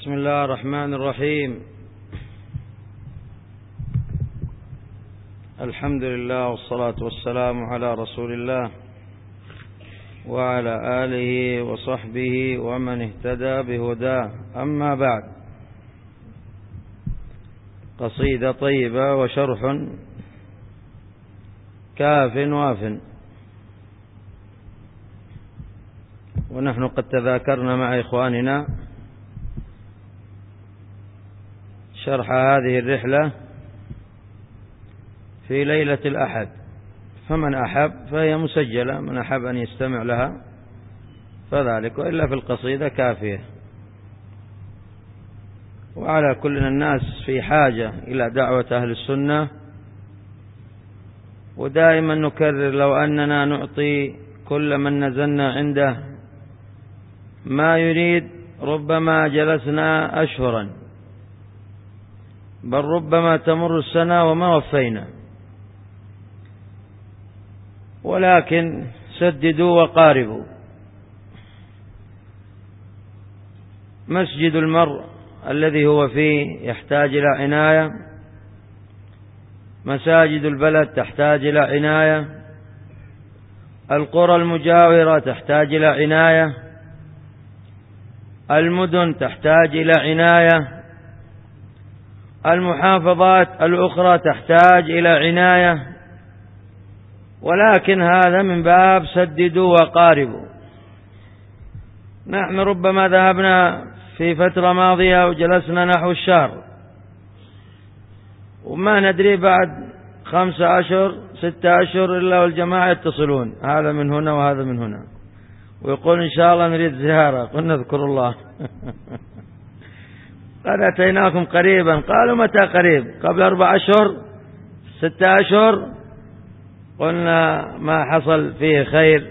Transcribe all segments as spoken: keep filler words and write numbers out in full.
بسم الله الرحمن الرحيم. الحمد لله والصلاة والسلام على رسول الله وعلى آله وصحبه ومن اهتدى بهداه. أما بعد، قصيدة طيبة وشرح كاف واف. ونحن قد تذاكرنا مع إخواننا شرح هذه الرحلة في ليلة الأحد، فمن أحب فهي مسجلة، من أحب أن يستمع لها فذلك، وإلا في القصيدة كافية. وعلى كل الناس في حاجة إلى دعوة أهل السنة، ودائما نكرر لو أننا نعطي كل من نزلنا عنده ما يريد ربما جلسنا أشهرا، بل ربما تمر السنة وما وفينا. ولكن سددوا وقاربوا. مسجد المرء الذي هو فيه يحتاج إلى عناية، مساجد البلد تحتاج إلى عناية، القرى المجاورة تحتاج إلى عناية، المدن تحتاج إلى عناية، المحافظات الأخرى تحتاج إلى عناية. ولكن هذا من باب سددوا وقاربوا. نحن ربما ذهبنا في فترة ماضية وجلسنا نحو الشهر، وما ندري بعد خمسة أشهر ستة أشهر إلا والجماعة يتصلون، هذا من هنا وهذا من هنا، ويقول إن شاء الله نريد زيارة. قلنا اذكر الله. قد أتيناكم قريبا. قالوا متى قريب؟ قبل أربع أشهر ستة أشهر. قلنا ما حصل فيه خير،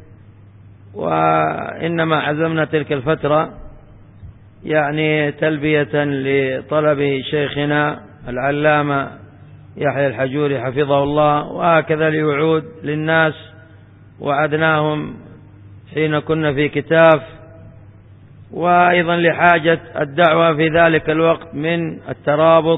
وإنما عزمنا تلك الفترة يعني تلبية لطلب شيخنا العلامة يحيى الحجوري حفظه الله، وهكذا لوعود للناس وعدناهم حين كنا في كتاف، وأيضا لحاجة الدعوة في ذلك الوقت من الترابط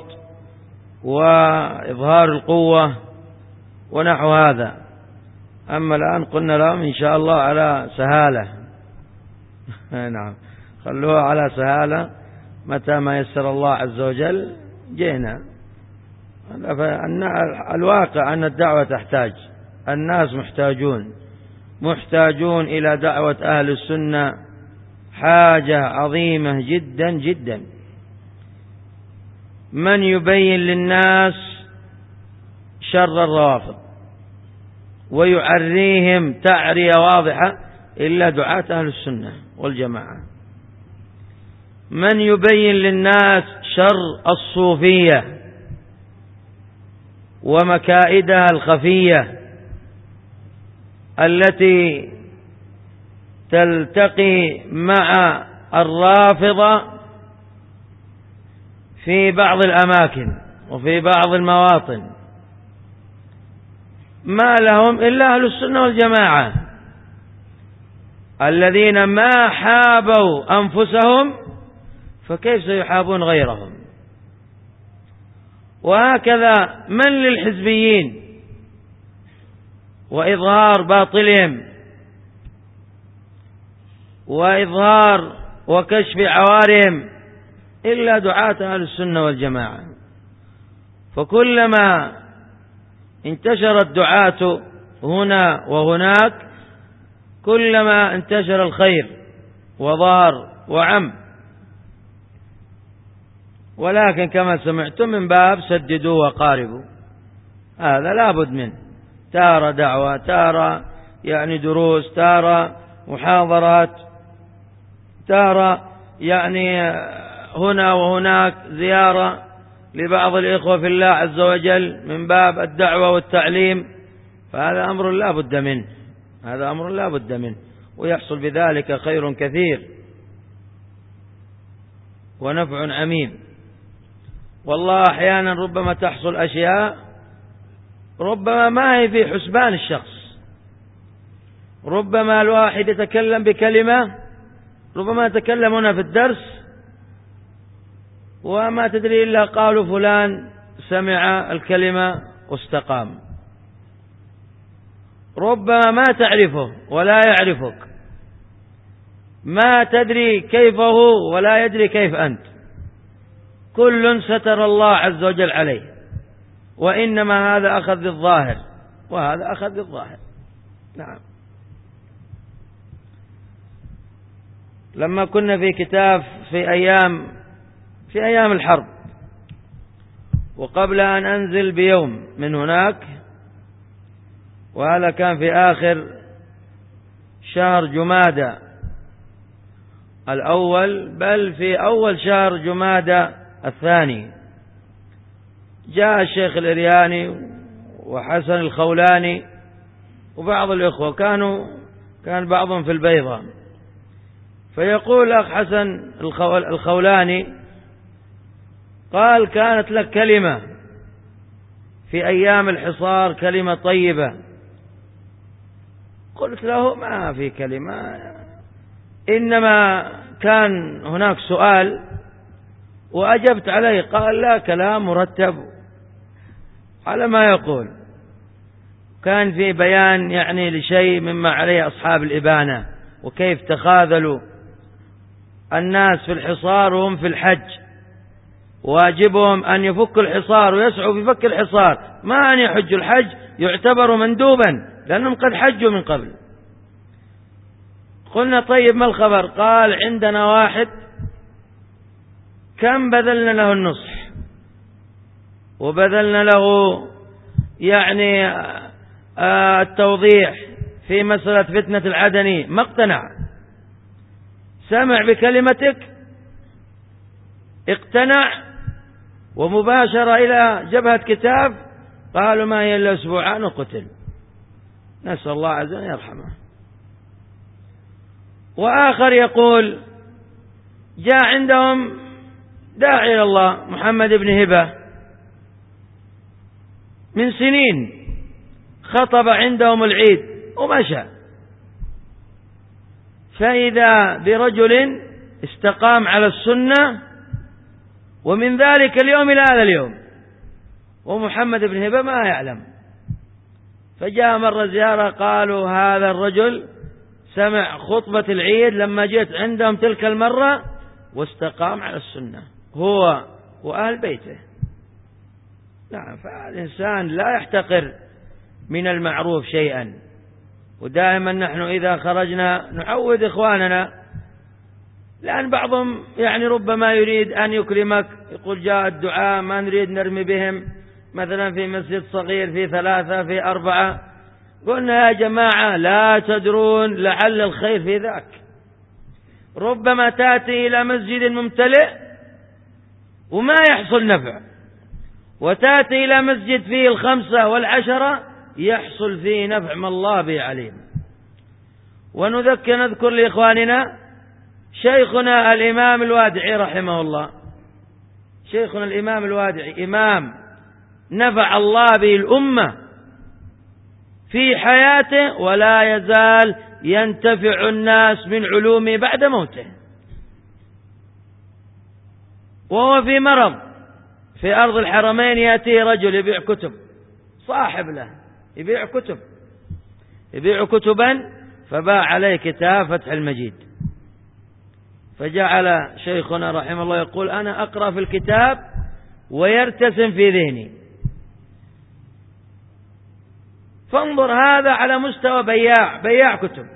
وإظهار القوة ونحو هذا. أما الآن قلنا لهم إن شاء الله على سهالة. نعم، خلوها على سهالة، متى ما يسر الله عز وجل جينا. الواقع أن الدعوة تحتاج، الناس محتاجون محتاجون إلى دعوة أهل السنة، حاجة عظيمة جدا جدا. من يبين للناس شر الروافض ويعريهم تعرية واضحة إلا دعاة أهل السنة والجماعة. من يبين للناس شر الصوفية ومكائدها الخفية التي تلتقي مع الرافضة في بعض الأماكن وفي بعض المواطن، ما لهم إلا أهل السنة والجماعة الذين ما حابوا أنفسهم، فكيف سيحابون غيرهم؟ وهكذا من للحزبيين وإظهار باطلهم وإظهار وكشف عوارهم إلا دعاة أهل السنة والجماعة. فكلما انتشر الدعاة هنا وهناك كلما انتشر الخير وظهر وعم. ولكن كما سمعتم من باب سددوا وقاربوا، هذا لا بد منه. تارة دعوة، تارة يعني دروس، تارة محاضرات، تارة يعني هنا وهناك زيارة لبعض الإخوة في الله عز وجل من باب الدعوة والتعليم. فهذا أمر لا بد منه، هذا أمر لا بد منه، ويحصل بذلك خير كثير ونفع عميم. والله أحيانا ربما تحصل أشياء ربما ما هي في حسبان الشخص. ربما الواحد يتكلم بكلمة، ربما يتكلم هنا في الدرس وما تدري إلا قالوا فلان سمع الكلمة واستقام. ربما ما تعرفه ولا يعرفك، ما تدري كيف هو ولا يدري كيف أنت، كل ستر الله عز وجل عليه، وإنما هذا أخذ بالظاهر وهذا أخذ بالظاهر. نعم. لما كنا في كتاب في أيام في أيام الحرب، وقبل أن أنزل بيوم من هناك، وهذا كان في آخر شهر جمادى الأول، بل في أول شهر جمادى الثاني، جاء الشيخ الإرياني وحسن الخولاني وبعض الإخوة، كانوا كان بعضهم في البيضة، فيقول أخ حسن الخولاني قال: كانت لك كلمة في أيام الحصار، كلمة طيبة. قلت له: ما في كلمة، إنما كان هناك سؤال وأجبت عليه. قال: لا، كلام مرتب على ما يقول. كان في بيان يعني لشيء مما عليه أصحاب الإبانة، وكيف تخاذلوا الناس في الحصار وهم في الحج، واجبهم أن يفكوا الحصار ويسعوا في فك الحصار، ما أن يحجوا. الحج يعتبر مندوبا لأنهم قد حجوا من قبل. قلنا: طيب ما الخبر؟ قال: عندنا واحد كم بذلنا له النصح وبذلنا له يعني التوضيح في مسألة فتنة العدني، ما اقتنع، سمع بكلمتك اقتنع، ومباشرة إلى جبهة كتاب، قالوا ما هي إلا أسبوعان وقتل، نسأل الله عز وجل يرحمه. وآخر يقول: جاء عندهم داعي إلى الله محمد بن هبة من سنين، خطب عندهم العيد ومشى، فإذا برجل استقام على السنة، ومن ذلك اليوم إلى هذا اليوم، ومحمد بن هبة ما يعلم. فجاء مرة زيارة، قالوا: هذا الرجل سمع خطبة العيد لما جئت عندهم تلك المرة واستقام على السنة، هو وأهل بيته. نعم. فالإنسان لا يحتقر من المعروف شيئا، ودائما نحن إذا خرجنا نعود إخواننا، لأن بعضهم يعني ربما يريد أن يكرمك، يقول: جاء الدعاء ما نريد نرمي بهم، مثلا في مسجد صغير في ثلاثة في أربعة. قلنا: يا جماعة لا تدرون لعل الخير في ذاك، ربما تأتي إلى مسجد ممتلئ وما يحصل نفع، وتأتي إلى مسجد فيه الخمسة والعشرة يحصل فيه نفع ما الله به عليم. ونذكر نذكر لإخواننا شيخنا الإمام الوادعي رحمه الله، شيخنا الإمام الوادعي إمام نفع الله به الأمة في حياته، ولا يزال ينتفع الناس من علومه بعد موته، وهو في مرض في أرض الحرمين، يأتي رجل يبيع كتب، صاحب له يبيع كتب يبيع كتبا، فباع عليه كتاب فتح المجيد، فجعل شيخنا رحمه الله يقول: أنا أقرأ في الكتاب ويرتسم في ذهني. فانظر، هذا على مستوى بياع بياع كتب،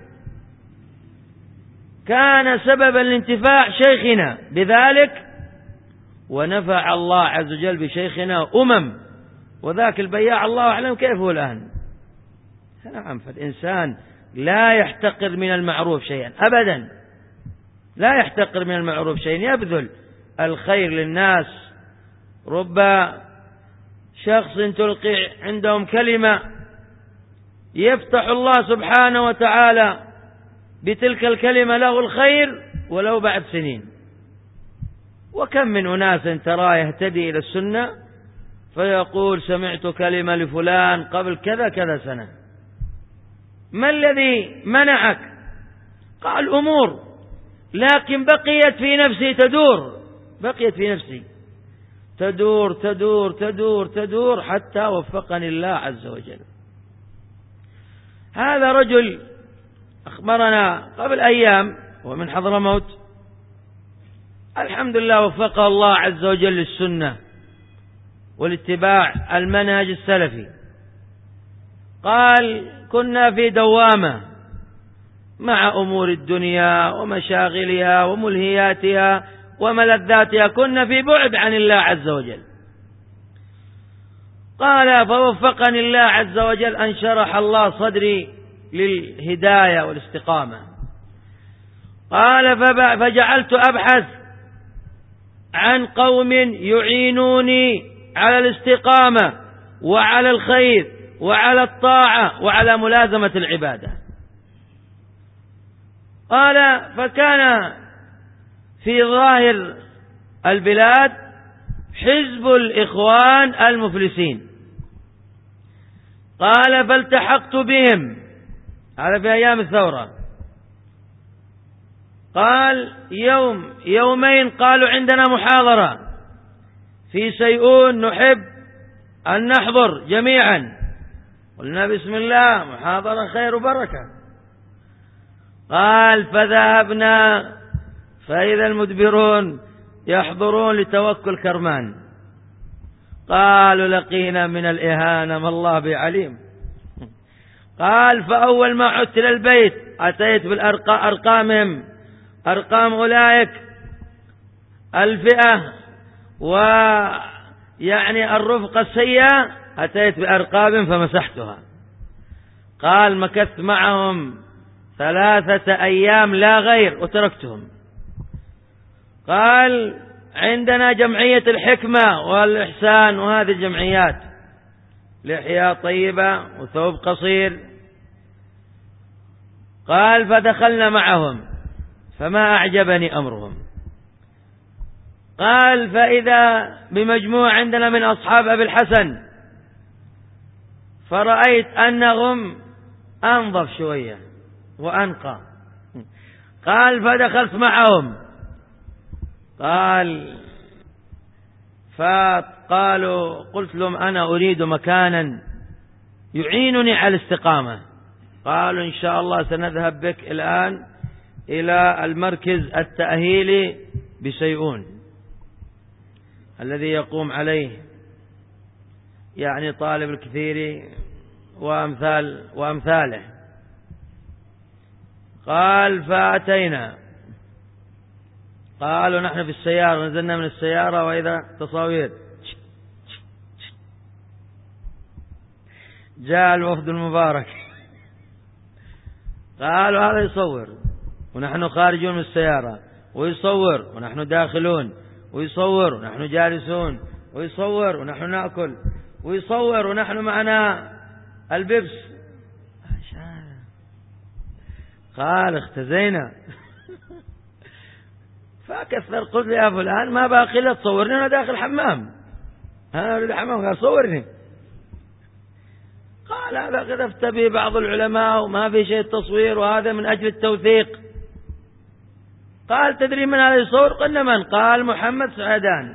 كان سببا لانتفاع شيخنا بذلك، ونفع الله عز وجل بشيخنا أمم، وذاك البياع الله أعلم كيف هو الآن. نعم. فالإنسان لا يحتقر من المعروف شيئا أبدا، لا يحتقر من المعروف شيئا، يبذل الخير للناس. رب شخص تلقي عندهم كلمة يفتح الله سبحانه وتعالى بتلك الكلمة له الخير ولو بعد سنين. وكم من أناس ترى يهتدي إلى السنة فيقول: سمعت كلمة لفلان قبل كذا كذا سنة، ما الذي منعك؟ قال: أمور، لكن بقيت في نفسي تدور، بقيت في نفسي تدور تدور تدور تدور حتى وفقني الله عز وجل. هذا رجل أخبرنا قبل أيام ومن حضرموت، الحمد لله وفقه الله عز وجل للسنة والاتباع المنهج السلفي. قال كنا في دوامة مع أمور الدنيا ومشاغلها وملهياتها وملذاتها، كنا في بعد عن الله عز وجل. قال فوفقني الله عز وجل أن شرح الله صدري للهداية والاستقامة. قال فجعلت أبحث عن قوم يعينوني على الاستقامة وعلى الخير وعلى الطاعة وعلى ملازمة العبادة. قال فكان في ظاهر البلاد حزب الإخوان المفلسين. قال فالتحقت بهم، هذا في أيام الثورة. قال يوم يومين قالوا عندنا محاضرة في سيئون نحب أن نحضر جميعا. قلنا بسم الله، محاضرة خير وبركة. قال فذهبنا فإذا المدبرون يحضرون لتوكل كرمان. قالوا لقينا من الإهانة ما الله بعليم. قال فأول ما عدت إلى البيت أتيت بالأرقامهم، أرقام أولئك الفئة ويعني الرفقة السيئة، أتيت بأرقام فمسحتها. قال مكثت معهم ثلاثة أيام لا غير وتركتهم. قال عندنا جمعية الحكمة والإحسان وهذه الجمعيات، لحية طيبة وثوب قصير. قال فدخلنا معهم فما أعجبني أمرهم. قال فإذا بمجموعة عندنا من أصحاب أبي الحسن، فرأيت أنهم أنظف شوية وأنقى. قال فدخلت معهم. قال فقالوا قلت لهم أنا أريد مكانا يعينني على الاستقامة. قالوا إن شاء الله سنذهب بك الآن إلى المركز التأهيلي بسيئون الذي يقوم عليه يعني طالب الكثير وأمثال وأمثاله. قال فأتينا. قالوا نحن في السيارة، نزلنا من السيارة وإذا تصاوير. جاء الوفد المبارك. قالوا هذا يصور ونحن خارجون من السيارة، ويصور ونحن داخلون، ويصور ونحن جالسون، ويصور ونحن نأكل، ويصور ونحن معنا البيبس. قال اختزينا. فكثر قلت يا فلان ما باقي لا تصورني أنا داخل الحمام، أنا أريد الحمام. قال صورني. قال هذا قد أفتى به بعض العلماء وما في شيء تصوير وهذا من أجل التوثيق. قال تدري من هذا يصور؟ قلنا من؟ قال محمد سعدان.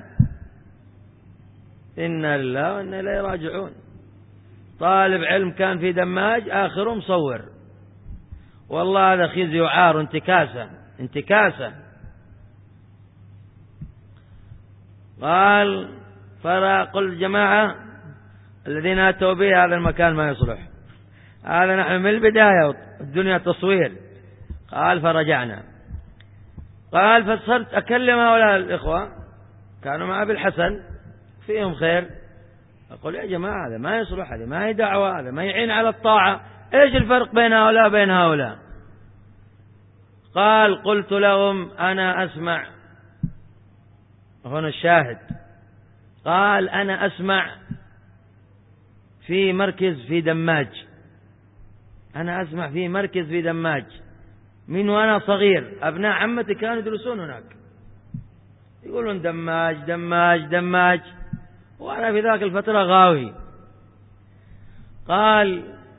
إنا لله وإنا إليه راجعون. طالب علم كان في دماج آخره مصور. والله هذا خزي وعار انتكاسة انتكاسة. قال فقل جماعة الذين أتوا به هذا المكان ما يصلح، هذا نحن من البداية الدنيا تصوير. قال فرجعنا. قال فصرت أكلم هؤلاء الإخوة كانوا مع أبي الحسن فيهم خير، أقول يا جماعة هذا ما يصلح، هذا ما هي دعوة، هذا ما يعين على الطاعة، إيش الفرق بين هؤلاء وبين هؤلاء؟ قال قلت لهم أنا أسمع، هنا الشاهد، قال أنا أسمع في مركز في دماج، أنا أسمع في مركز في دماج من وأنا صغير، أبناء عمتي كانوا يدرسون هناك يقولون دماج دماج دماج، وأنا في ذاك الفترة غاوي. قال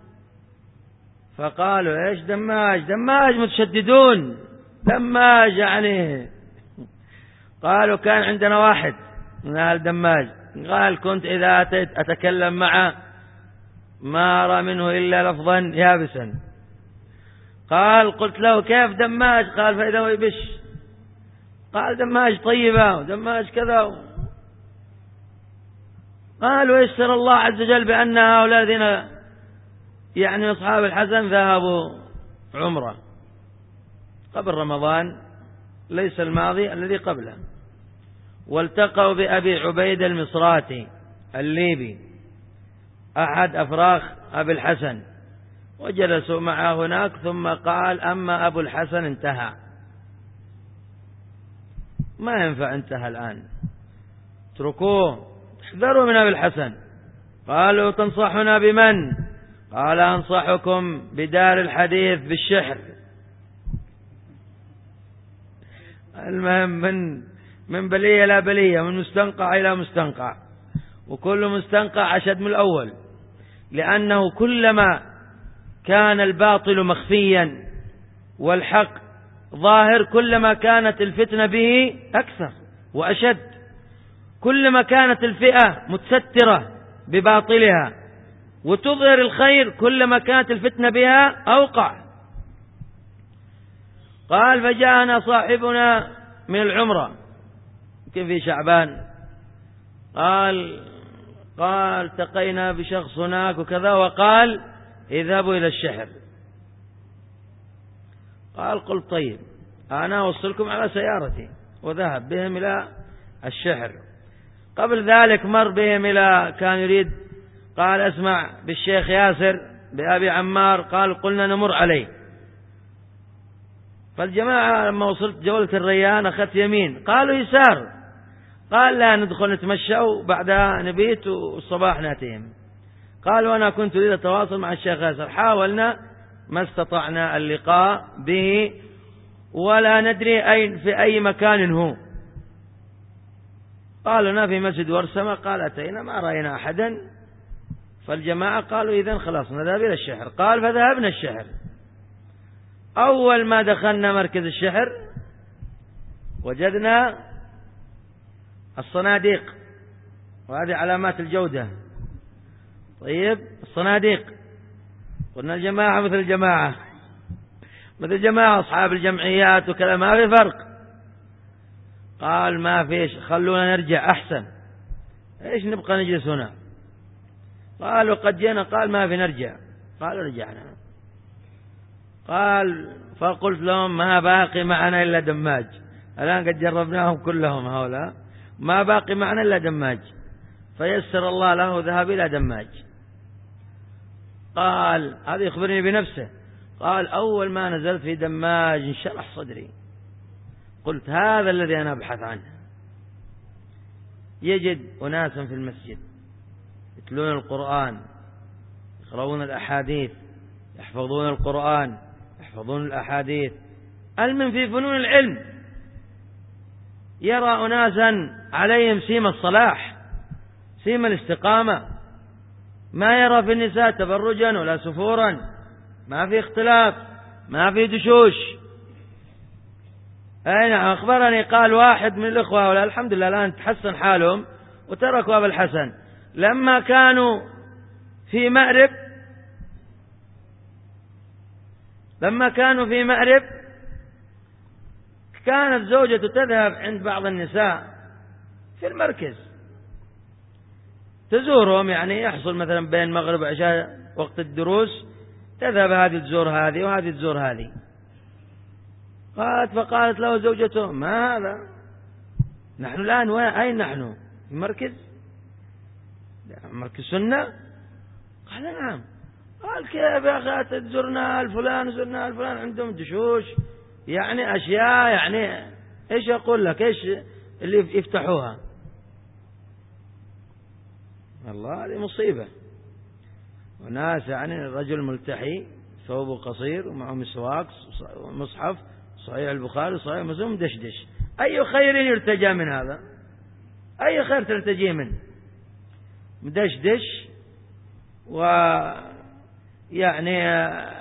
فقالوا إيش دماج؟ دماج متشددون، دماج يعني. قالوا كان عندنا واحد من أهل دماج. قال كنت إذا أتيت أتكلم معه ما أرى منه إلا لفظا يابسا. قال قلت له كيف دماج؟ قال فإذا هو يبش. قال دماج طيبة ودماج كذا. قال ويسر الله عز وجل بأن هؤلاء الذين يعني أصحاب الحسن ذهبوا عمره قبل رمضان ليس الماضي الذي قبله، والتقوا بأبي عبيد المصراتي الليبي أحد أفراخ أبي الحسن، وجلسوا معه هناك. ثم قال أما أبو الحسن انتهى، ما ينفع انتهى الآن، اتركوه، احذروا من أبي الحسن. قالوا تنصحنا بمن؟ قال أنصحكم بدار الحديث بالشحر. المهم من من بلية إلى بلية، من مستنقع إلى مستنقع، وكل مستنقع أشد من الأول، لأنه كلما كان الباطل مخفيا والحق ظاهر كلما كانت الفتنة به أكثر وأشد، كلما كانت الفئة متسترة بباطلها وتظهر الخير كلما كانت الفتنة بها أوقع. قال فجاءنا صاحبنا من العمرة يمكن في شعبان، قال قال التقينا بشخص هناك وكذا، وقال اذهبوا إلى الشحر. قال قلت طيب أنا أوصلكم على سيارتي، وذهب بهم إلى الشحر. قبل ذلك مر بهم إلى كان يريد، قال اسمع بالشيخ ياسر بأبي عمار، قال قلنا نمر عليه. فالجماعة لما وصلت جولة الريان أخذت يمين، قالوا يسار، قال لا ندخل نتمشى وبعدها نبيت والصباح ناتيهم. قال وأنا كنت أريد التواصل مع الشيخ ياسر، حاولنا ما استطعنا اللقاء به ولا ندري أين في أي مكان هو. قالوا في مسجد ورسمة، قال أتينا ما رأينا أحدا. فالجماعة قالوا إذن خلاص نذهب إلى الشحر. قال فذهبنا الشحر. أول ما دخلنا مركز الشحر وجدنا الصناديق، وهذه علامات الجودة. طيب الصناديق، قلنا الجماعة مثل الجماعة مثل جماعة أصحاب الجمعيات وكذا، ما في فرق. قال ما فيش، خلونا نرجع أحسن، إيش نبقى نجلس هنا؟ قالوا قد جينا. قال ما في نرجع. قالوا رجعنا. قال فقلت لهم ما باقي معنا إلا دماج، الآن قد جربناهم كلهم هؤلاء، ما باقي معنا إلا دماج. فيسر الله له ذهب إلى دماج. قال هذا يخبرني بنفسه، قال أول ما نزلت في دماج انشرح صدري، قلت هذا الذي أنا أبحث عنه. يجد أناسا في المسجد يتلون القرآن، يقرؤون الأحاديث، يحفظون القرآن، يحفظون الأحاديث، المن في فنون العلم. يرى أناسا عليهم سيم الصلاح، سيم الاستقامة، ما يرى في النساء تبرجا ولا سفورا، ما في اختلاف، ما في دشوش. أين أخبرني قال واحد من الإخوة ولا الحمد لله الآن تحسن حالهم وتركوا أبا الحسن، لما كانوا في مأرب لما كانوا في مأرب كانت زوجته تذهب عند بعض النساء في المركز تزورهم، يعني يحصل مثلا بين مغرب وعشاء وقت الدروس، تذهب هذه تزور هذه وهذه تزور هذه. قالت فقالت له زوجته ما هذا، نحن الآن أين نحن؟ في مركز مركز سنة؟ قال نعم. قال كيف يا أخي تزورنا الفلان زرنا الفلان عندهم دشوش، يعني أشياء، يعني إيش أقول لك، إيش اللي يفتحوها؟ الله هذه مصيبة. وناس يعني رجل ملتحي ثوبه قصير ومعه مسواك ومصحف صحيح البخاري صحيح مسلم دشدش، أي خير يرتجى من هذا؟ أي خير ترتجي منه؟ مدشدش، ويعني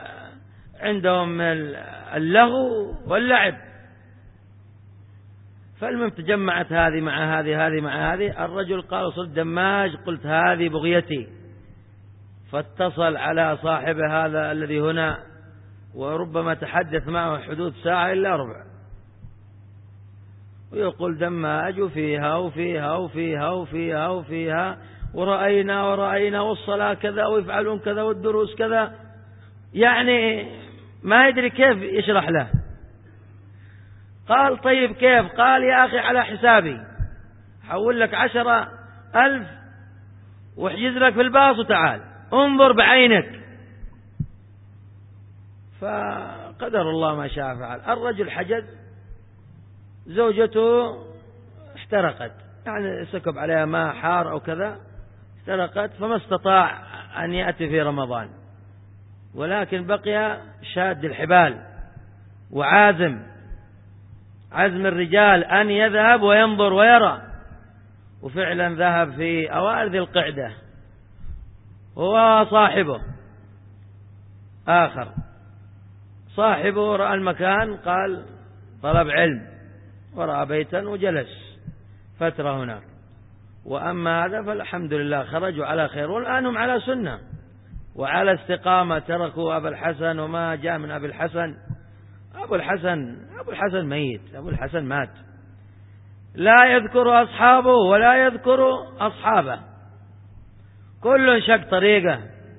عندهم اللغو واللعب. فالمهم تجمعت هذه مع هذه هذه مع هذه. الرجل قال صرت دماج، قلت هذه بغيتي، فاتصل على صاحبه هذا الذي هنا، وربما تحدث معه حدود ساعة إلا ربع، ويقول دماج وفيها وفيها وفيها وفيها وفيها ورأينا ورأينا والصلاة كذا ويفعلون كذا والدروس كذا، يعني ما يدري كيف يشرح له. قال طيب كيف؟ قال يا أخي على حسابي، حول لك عشرة ألف واحجز لك في الباص وتعال انظر بعينك. فقدر الله ما شاء فعل. الرجل حجز، زوجته احترقت، يعني سكب عليها ماء حار أو كذا، احترقت، فما استطاع أن يأتي في رمضان، ولكن بقي شاد الحبال وعازم، عزم الرجال أن يذهب وينظر ويرى. وفعلا ذهب في أوائل ذي القعدة، هو صاحبه آخر، صاحبه رأى المكان، قال طلب علم، ورأى بيتا وجلس فترة هناك. وأما هذا فالحمد لله خرجوا على خير، والآن هم على سنة وعلى استقامة، تركوا أبا الحسن وما جاء من أبي الحسن. أبو الحسن أبو الحسن ميت، أبو الحسن مات، لا يذكر أصحابه ولا يذكر أصحابه، كل شق طريقه.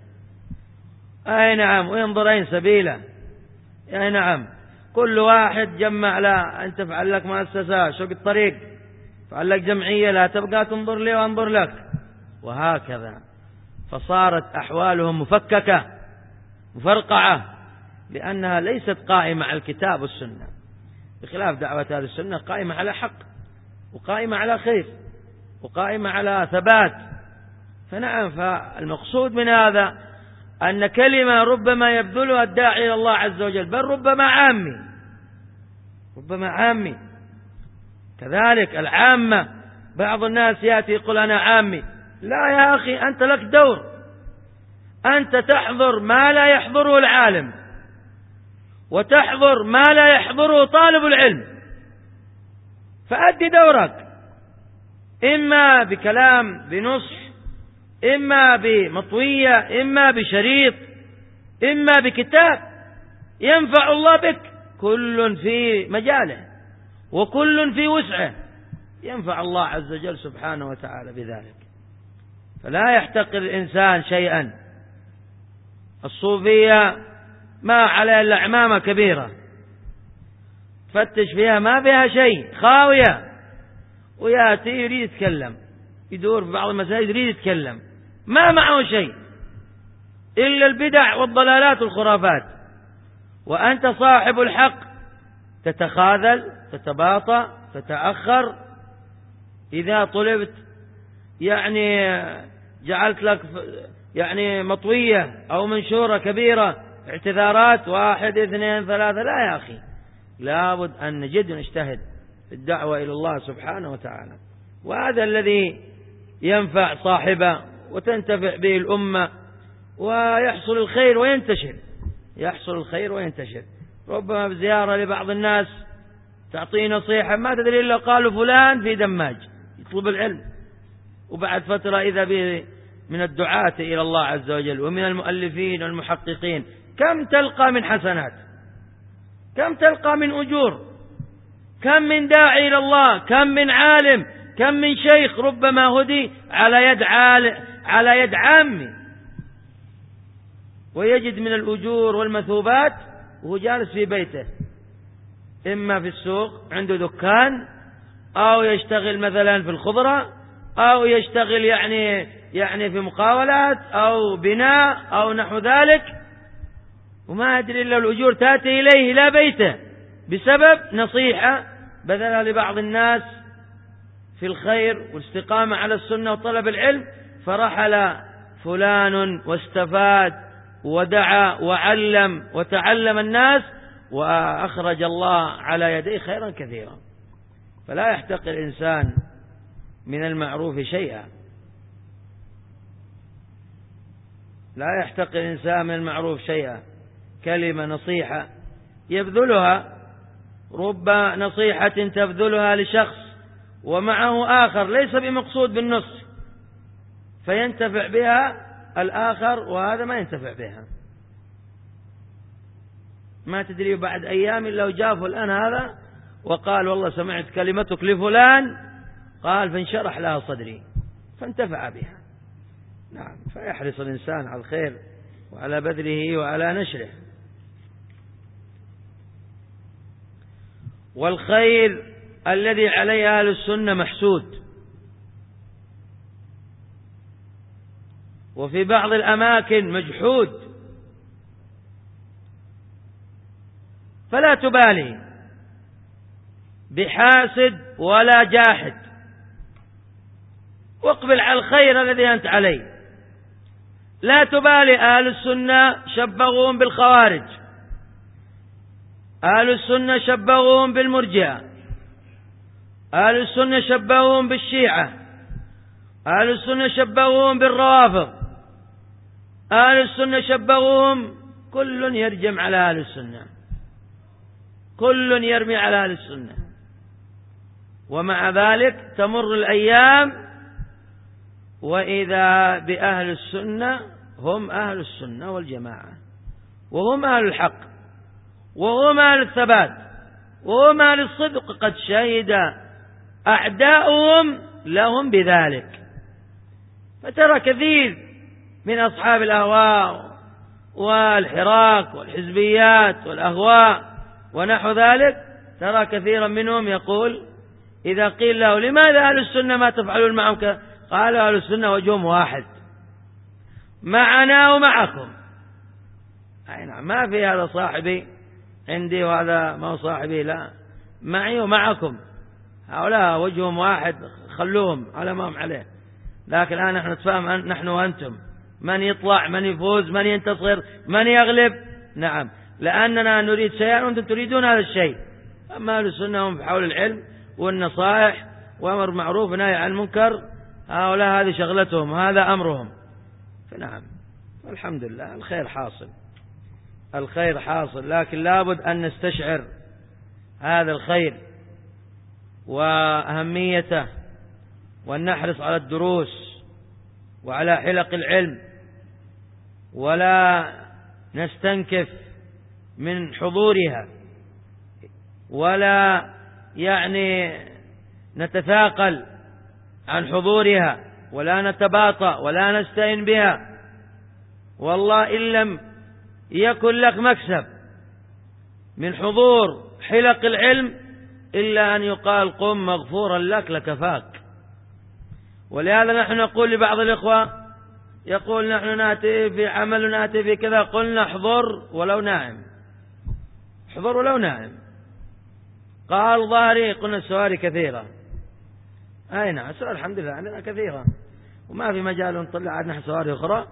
أي نعم، وينظر أين سبيله. أي نعم، كل واحد جمع لا، أنت فعل لك مؤسسة شق الطريق، فعل لك جمعية، لا تبقى تنظر لي وانظر لك، وهكذا. فصارت أحوالهم مفككة مفرقعة، لأنها ليست قائمة على الكتاب والسنة، بخلاف دعوة هذه السنة قائمة على حق، وقائمة على خير، وقائمة على ثبات. فنعم، فالمقصود من هذا أن كلمة ربما يبذلها الداعي إلى الله عز وجل، بل ربما عامي، ربما عامي كذلك. العامة بعض الناس يأتي يقول أنا عامي، لا يا أخي، أنت لك دور، أنت تحضر ما لا يحضره العالم، وتحضر ما لا يحضره طالب العلم، فأدي دورك، إما بكلام بنصح، إما بمطوية، إما بشريط، إما بكتاب ينفع الله بك، كل في مجاله وكل في وسعه، ينفع الله عز وجل سبحانه وتعالى بذلك. فلا يحتقر الإنسان شيئا. الصوفية ما على إلا عمامة كبيرة تفتش فيها ما فيها شيء، خاوية، ويأتي يريد يتكلم، يدور في بعض المساجد يريد يتكلم، ما معه شيء إلا البدع والضلالات والخرافات. وأنت صاحب الحق تتخاذل، تتباطأ، تتأخر. إذا طلبت يعني جعلت لك يعني مطوية أو منشورة كبيرة، اعتذارات، واحد اثنين ثلاثة، لا يا أخي، لابد أن نجد ونجتهد في الدعوة إلى الله سبحانه وتعالى. وهذا الذي ينفع صاحبه وتنتفع به الأمة، ويحصل الخير وينتشر، يحصل الخير وينتشر. ربما بزيارة لبعض الناس تعطيه نصيحة ما تدري إلا قالوا فلان في دماج يطلب العلم، وبعد فترة إذا به من الدعاة إلى الله عز وجل ومن المؤلفين والمحققين، كم تلقى من حسنات، كم تلقى من أجور، كم من داعي إلى الله، كم من عالم، كم من شيخ ربما هدي على يد على يد عامي، ويجد من الأجور والمثوبات وهو جالس في بيته، إما في السوق عنده دكان، أو يشتغل مثلا في الخضرة، أو يشتغل يعني يعني في مقاولات أو بناء أو نحو ذلك، وما أدري إلا الأجور تأتي إليه إلى بيته بسبب نصيحة بذلها لبعض الناس في الخير والاستقامة على السنة وطلب العلم، فرحل فلان واستفاد ودعا وعلم وتعلم الناس، وأخرج الله على يديه خيرا كثيرا. فلا يحتقر الإنسان من المعروف شيئا، لا يحتقر الإنسان من المعروف شيئا، كلمة نصيحة يبذلها رب نصيحة تبذلها لشخص ومعه آخر ليس بمقصود بالنصح فينتفع بها الآخر وهذا ما ينتفع بها، ما تدري بعد أيام لو جاء فلان هذا وقال والله سمعت كلمتك لفلان قال فانشرح لها صدري فانتفع بها. نعم، فيحرص الإنسان على الخير وعلى بذله وعلى نشره. والخير الذي عليه أهل السنة محسود، وفي بعض الأماكن مجحود، فلا تبالي بحاسد ولا جاحد، واقبل على الخير الذي أنت عليه. لا تبالي أهل السنة شبههم بالخوارج، أهل السنة شبههم بالمرجئة، أهل السنة شبههم بالشيعة، أهل السنة شبههم بالروافض، أهل السنة شبههم، كل يرجم على أهل السنة، كل يرمي على أهل السنة. ومع ذلك تمر الأيام وإذا بأهل السنة هم أهل السنة والجماعة، وهم أهل الحق، وهم أهل الثبات، وهم أهل الصدق، قد شهد أعداؤهم لهم بذلك. فترى كثير من أصحاب الأهواء والحراك والحزبيات والأهواء ونحو ذلك، ترى كثيرا منهم يقول إذا قيل له لماذا أهل السنة ما تفعلون معهم كذا؟ قال أهل السنة وجههم واحد، معنا ومعكم. أي نعم، ما في هذا صاحبي عندي وهذا ما هو صاحبي، لا، معي ومعكم، هؤلاء وجههم واحد، خلوهم على ما هم عليه. لكن الآن نحن نتفاهم نحن وأنتم، من يطلع، من يفوز، من ينتصر، من يغلب. نعم، لأننا نريد شيئا وأنتم تريدون هذا الشيء. أما أهل السنة هم حول العلم والنصائح وأمر معروف ونهي عن المنكر، هؤلاء هذه شغلتهم، هذا أمرهم. فنعم، الحمد لله الخير حاصل، الخير حاصل، لكن لابد أن نستشعر هذا الخير وأهميته، وأن نحرص على الدروس وعلى حلق العلم، ولا نستنكف من حضورها، ولا يعني نتثاقل عن حضورها، ولا نتباطأ ولا نستهين بها. والله إن لم يكن لك مكسب من حضور حلق العلم إلا أن يقال قم مغفورا لك لكفاك. ولهذا نحن نقول لبعض الإخوة، يقول نحن نأتي في عمل نأتي في كذا، قلنا احضر ولو نائم، احضر ولو نائم. قال ظهري، قلنا السواري كثيرة. أي نعم، السواري الحمد لله عندنا كثيرة، وما في مجال نطلع عندنا سواري أخرى.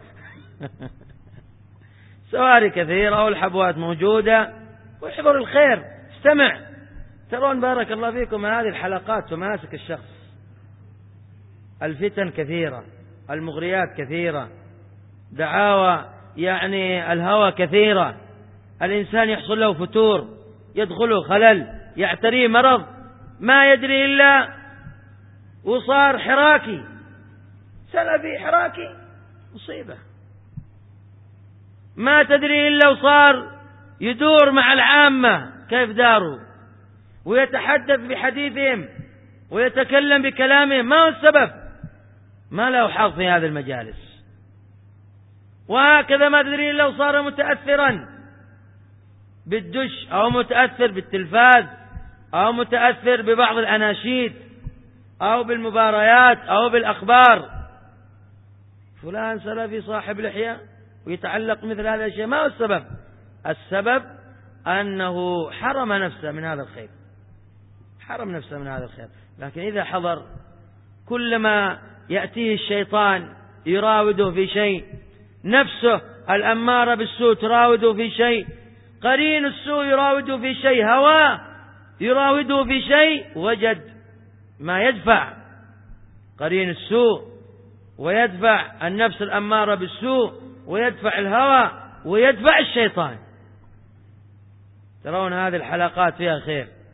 سواري كثيرة والحبوات موجودة، واحضر الخير، استمع. ترون بارك الله فيكم هذه الحلقات تماسك الشخص. الفتن كثيرة، المغريات كثيرة، دعاوى يعني الهوى كثيرة، الإنسان يحصل له فتور، يدخله خلل، يعتريه مرض ما يدري إلا وصار حراكي، سلفي حراكي، مصيبة. ما تدري إلا وصار يدور مع العامة كيف داروا، ويتحدث بحديثهم ويتكلم بكلامهم. ما هو السبب؟ ما له حظ في هذه المجالس. وهكذا ما تدري إلا وصار متأثرا بالدش، أو متأثر بالتلفاز، أو متأثر ببعض الأناشيد، أو بالمباريات، أو بالأخبار. فلان سلفي صاحب لحية ويتعلق مثل هذا الشيء. ما هو السبب؟ السبب أنه حرم نفسه من هذا الخير، حرم نفسه من هذا الخير. لكن إذا حضر، كلما يأتيه الشيطان يراوده في شيء، نفسه الأمارة بالسوء تراوده في شيء، قرين السوء يراوده في شيء، هواه يراوده في شيء، وجد ما يدفع قرين السوء، ويدفع النفس الأمارة بالسوء، ويدفع الهوى، ويدفع الشيطان. ترون هذه الحلقات فيها خير،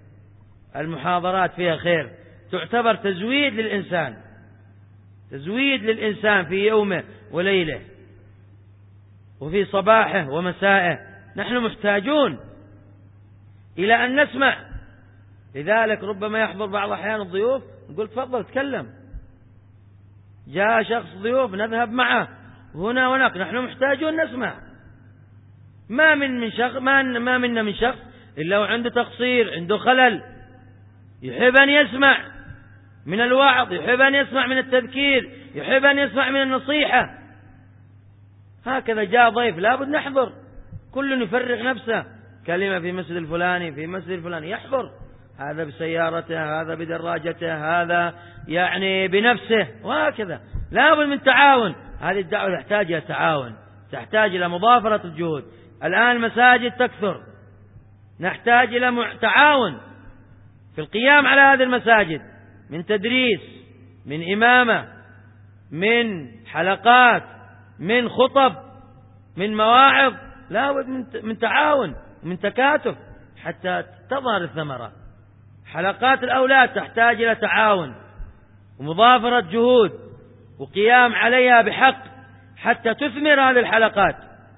المحاضرات فيها خير، تعتبر تزويد للإنسان، تزويد للإنسان في يومه وليله وفي صباحه ومسائه. نحن محتاجون إلى أن نسمع. لذلك ربما يحضر بعض أحيان الضيوف نقول تفضل تكلم، جاء شخص ضيوف نذهب معه هنا وهناك، نحن محتاجون نسمع. ما من من شخص ما, ما منا من شخص إلا وعنده تقصير، عنده خلل، يحب أن يسمع من الوعظ، يحب أن يسمع من التذكير، يحب أن يسمع من النصيحة. هكذا جاء ضيف لابد نحضر، كل يفرغ نفسه، كلمة في مسجد الفلاني في مسجد الفلاني يحضر، هذا بسيارته، هذا بدراجته، هذا يعني بنفسه، وهكذا. لابد من تعاون. هذه الدعوة تحتاج إلى تعاون، تحتاج إلى مضافرة الجهود. الآن المساجد تكثر، نحتاج إلى تعاون في القيام على هذه المساجد، من تدريس، من إمامة، من حلقات، من خطب، من مواعظ. لابد من تعاون ومن تكاتف حتى تظهر الثمرة. حلقات الأولاد تحتاج إلى تعاون ومضافرة جهود وقيام عليها بحق حتى تثمر هذه الحلقات.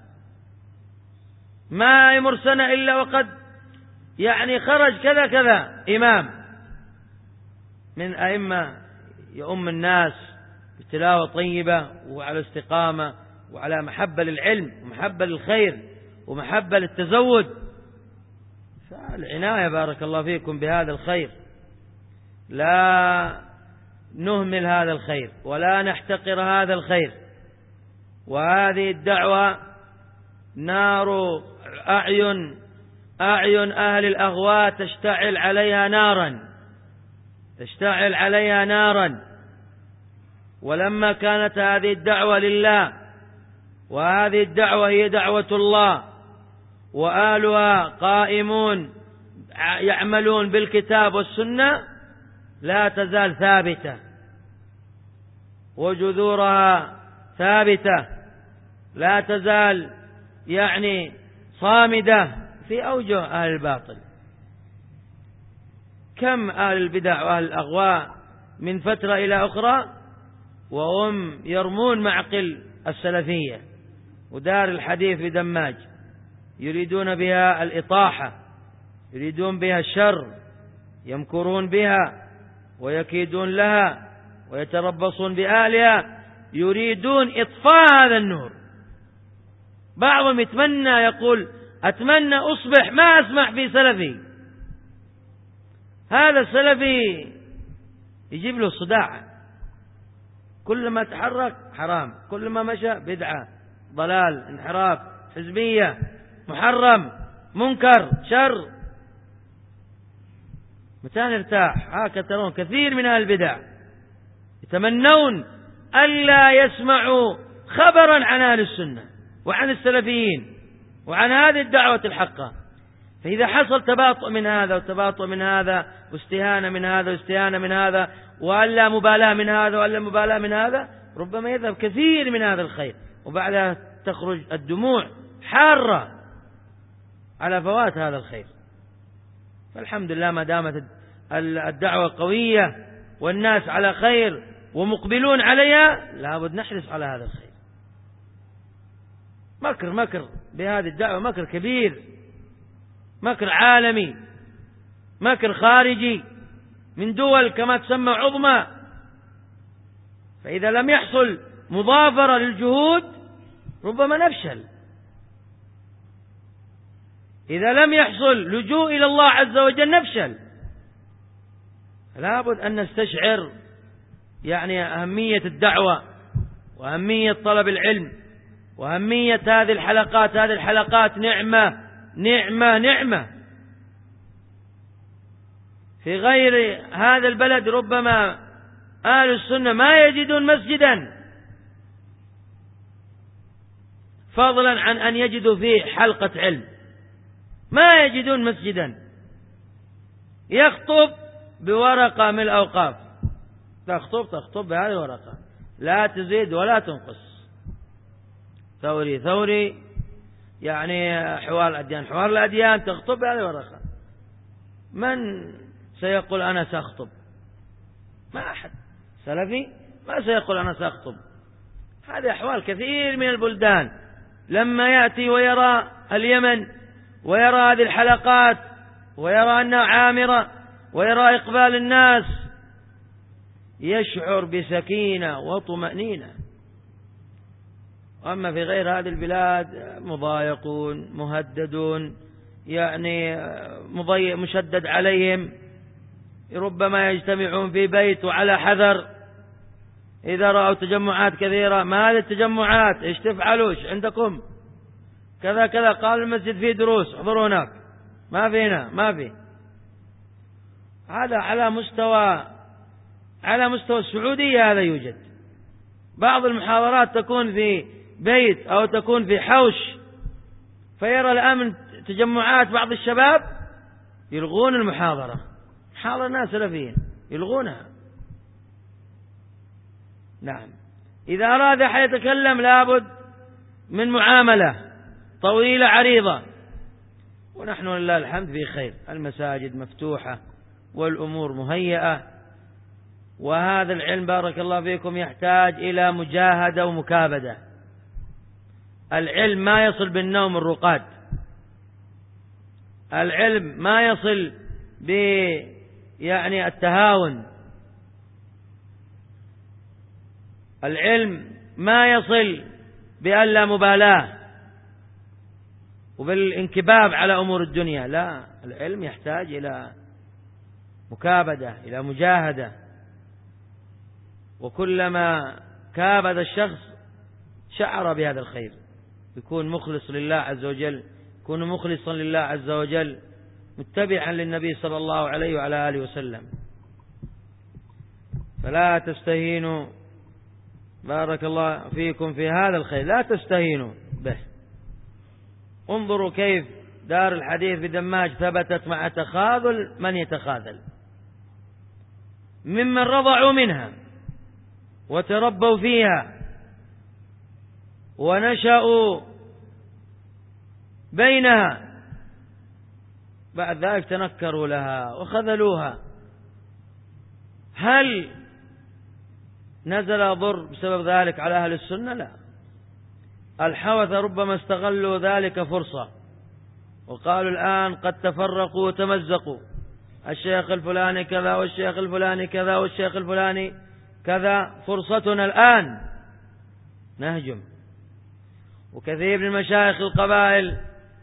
ما يمر سنة إلا وقد يعني خرج كذا كذا إمام من أئمة يؤم الناس بتلاوة طيبة وعلى استقامة وعلى محبة للعلم ومحبة للخير ومحبة للتزود. فالعناية بارك الله فيكم بهذا الخير، لا نهمل هذا الخير ولا نحتقر هذا الخير. وهذه الدعوة نار أعين أعين أهل الأغواء تشتعل عليها نارا، تشتعل عليها نارا. ولما كانت هذه الدعوة لله، وهذه الدعوة هي دعوة الله، وآلها قائمون يعملون بالكتاب والسنة، لا تزال ثابتة وجذورها ثابتة، لا تزال يعني صامدة في أوجه أهل الباطل. كم أهل البدع وأهل الأغواء من فترة إلى أخرى وهم يرمون معقل السلفية ودار الحديث بدماج، يريدون بها الإطاحة، يريدون بها الشر، يمكرون بها ويكيدون لها ويتربصون بآلها، يريدون إطفاء هذا النور. بعضهم يتمنى يقول أتمنى أصبح ما أسمع في سلفي، هذا السلفي يجيب له صداع، كل ما تحرك حرام، كل ما مشى بدعة، ضلال، انحراف، حزبية، محرم، منكر، شر. متى نرتاح؟ هكذا ترون كثير من أهل البدع يتمنون ألا يسمعوا خبرا عن أهل السنة وعن السلفيين وعن هذه الدعوة الحقة. فإذا حصل تباطؤ من هذا وتباطؤ من هذا واستهانة من هذا واستهانة من هذا وألا مبالاة من هذا وألا مبالاة من هذا، ربما يذهب كثير من هذا الخير، وبعدها تخرج الدموع حارة على فوات هذا الخير. فالحمد لله ما دامت الدعوة قوية والناس على خير ومقبلون عليها، لابد نحرص على هذا الخير. مكر مكر بهذه الدعوة مكر كبير، مكر عالمي، مكر خارجي من دول كما تسمى عظمى. فإذا لم يحصل مضافرة للجهود ربما نفشل. إذا لم يحصل لجوء إلى الله عز وجل نفشل. لابد أن نستشعر يعني أهمية الدعوة وأهمية طلب العلم وأهمية هذه الحلقات. هذه الحلقات نعمة نعمة نعمة. في غير هذا البلد ربما أهل السنة ما يجدون مسجدا فضلا عن أن يجدوا فيه حلقة علم، ما يجدون مسجدا. يخطب بورقة من الأوقاف، تخطب تخطب بهذه الورقة، لا تزيد ولا تنقص. ثوري ثوري يعني حوار الأديان حوار الأديان، تخطب بهذه الورقة. من سيقول أنا سأخطب، ما أحد سلفي ما سيقول أنا سأخطب. هذه أحوال كثير من البلدان لما يأتي ويرى اليمن ويرى هذه الحلقات ويرى أنها عامرة ويرى إقبال الناس يشعر بسكينة وطمأنينة. أما في غير هذه البلاد مضايقون مهددون، يعني مضيق مشدد عليهم، ربما يجتمعون في بيت وعلى حذر. إذا رأوا تجمعات كثيرة، ما هذه التجمعات؟ إيش تفعلوا؟ إيش عندكم؟ كذا كذا، قال المسجد فيه دروس، احضروا هناك. ما فينا ما في. هذا على مستوى على مستوى السعودية هذا يوجد. بعض المحاضرات تكون في بيت أو تكون في حوش، فيرى الأمن تجمعات بعض الشباب يلغون المحاضرة، محاضرة ناس سلفيين يلغونها. نعم، إذا أراد أحد يتكلم لابد من معاملة طويلة عريضة، ونحن لله الحمد في خير، المساجد مفتوحة والأمور مهيئة. وهذا العلم بارك الله فيكم يحتاج إلى مجاهدة ومكابدة. العلم ما يصل بالنوم الرقاد، العلم ما يصل ب يعني التهاون، العلم ما يصل بألا مبالاة وبالانكباب على أمور الدنيا. لا، العلم يحتاج إلى مكابدة، إلى مجاهدة. وكلما كابد الشخص شعر بهذا الخير، يكون مخلص لله عز وجل، يكون مخلصا لله عز وجل، متبعا للنبي صلى الله عليه وعلى آله وسلم. فلا تستهينوا بارك الله فيكم في هذا الخير، لا تستهينوا به. انظروا كيف دار الحديث بدماج ثبتت مع تخاذل من يتخاذل، ممن رضعوا منها وتربوا فيها ونشأوا بينها، بعد ذلك تنكروا لها وخذلوها. هل نزل ضر بسبب ذلك على أهل السنة؟ لا. الحوث ربما استغلوا ذلك فرصة وقالوا الآن قد تفرقوا وتمزقوا، الشيخ الفلاني كذا والشيخ الفلاني كذا والشيخ الفلاني كذا، فرصتنا الآن نهجم. وكثير من مشايخ القبائل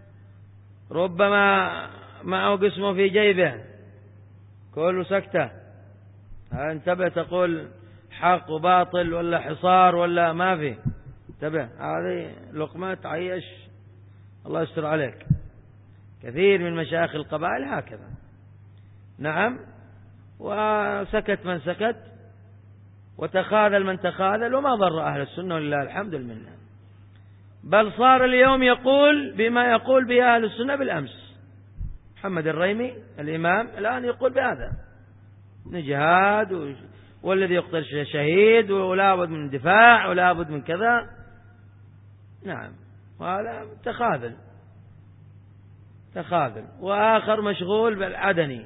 ربما معه قسمه في جيبه كله سكتة، انتبه تقول حق وباطل ولا حصار ولا ما في، انتبه، هذه لقمة تعيش الله يستر عليك. كثير من مشايخ القبائل هكذا. نعم، وسكت من سكت وتخاذل من تخاذل، وما ضر أهل السنة ولله الحمد لله. بل صار اليوم يقول بما يقول به أهل السنة بالأمس. محمد الريمي الإمام الآن يقول بهذا، نجهاد والذي يقتل شهيد ولا بد من دفاع ولا بد من كذا. نعم، وهذا تخاذل تخاذل. وآخر مشغول بالعدني،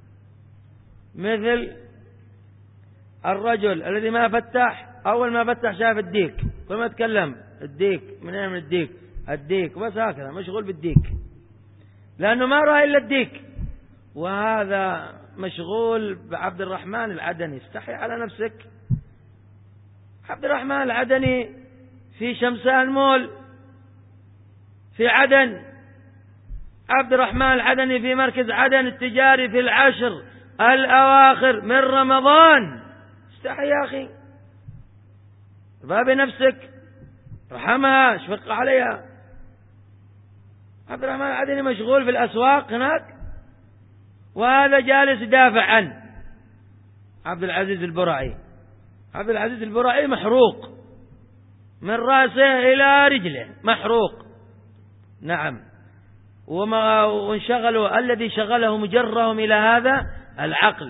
مثل الرجل الذي ما فتح، أول ما فتح شاف الديك، كل ما تكلم الديك، من أين من الديك؟ الديك، بس هكذا مشغول بالديك، لأنه ما رأى إلا الديك. وهذا مشغول بعبد الرحمن العدني. استحي على نفسك. عبد الرحمن العدني في شمسان مول في عدن، عبد الرحمن العدني في مركز عدن التجاري في العشر الأواخر من رمضان. استحي يا أخي، ارفع بنفسك، رحمها، اشفق عليها. عبد الرحمن العدني مشغول في الأسواق هناك، وهذا جالس يدافع عنه. عبد العزيز البرعي، عبد العزيز البرعي محروق من رأسه إلى رجله، محروق. نعم، وما وانشغلوا، الذي شغلهم جرهم إلى هذا العقل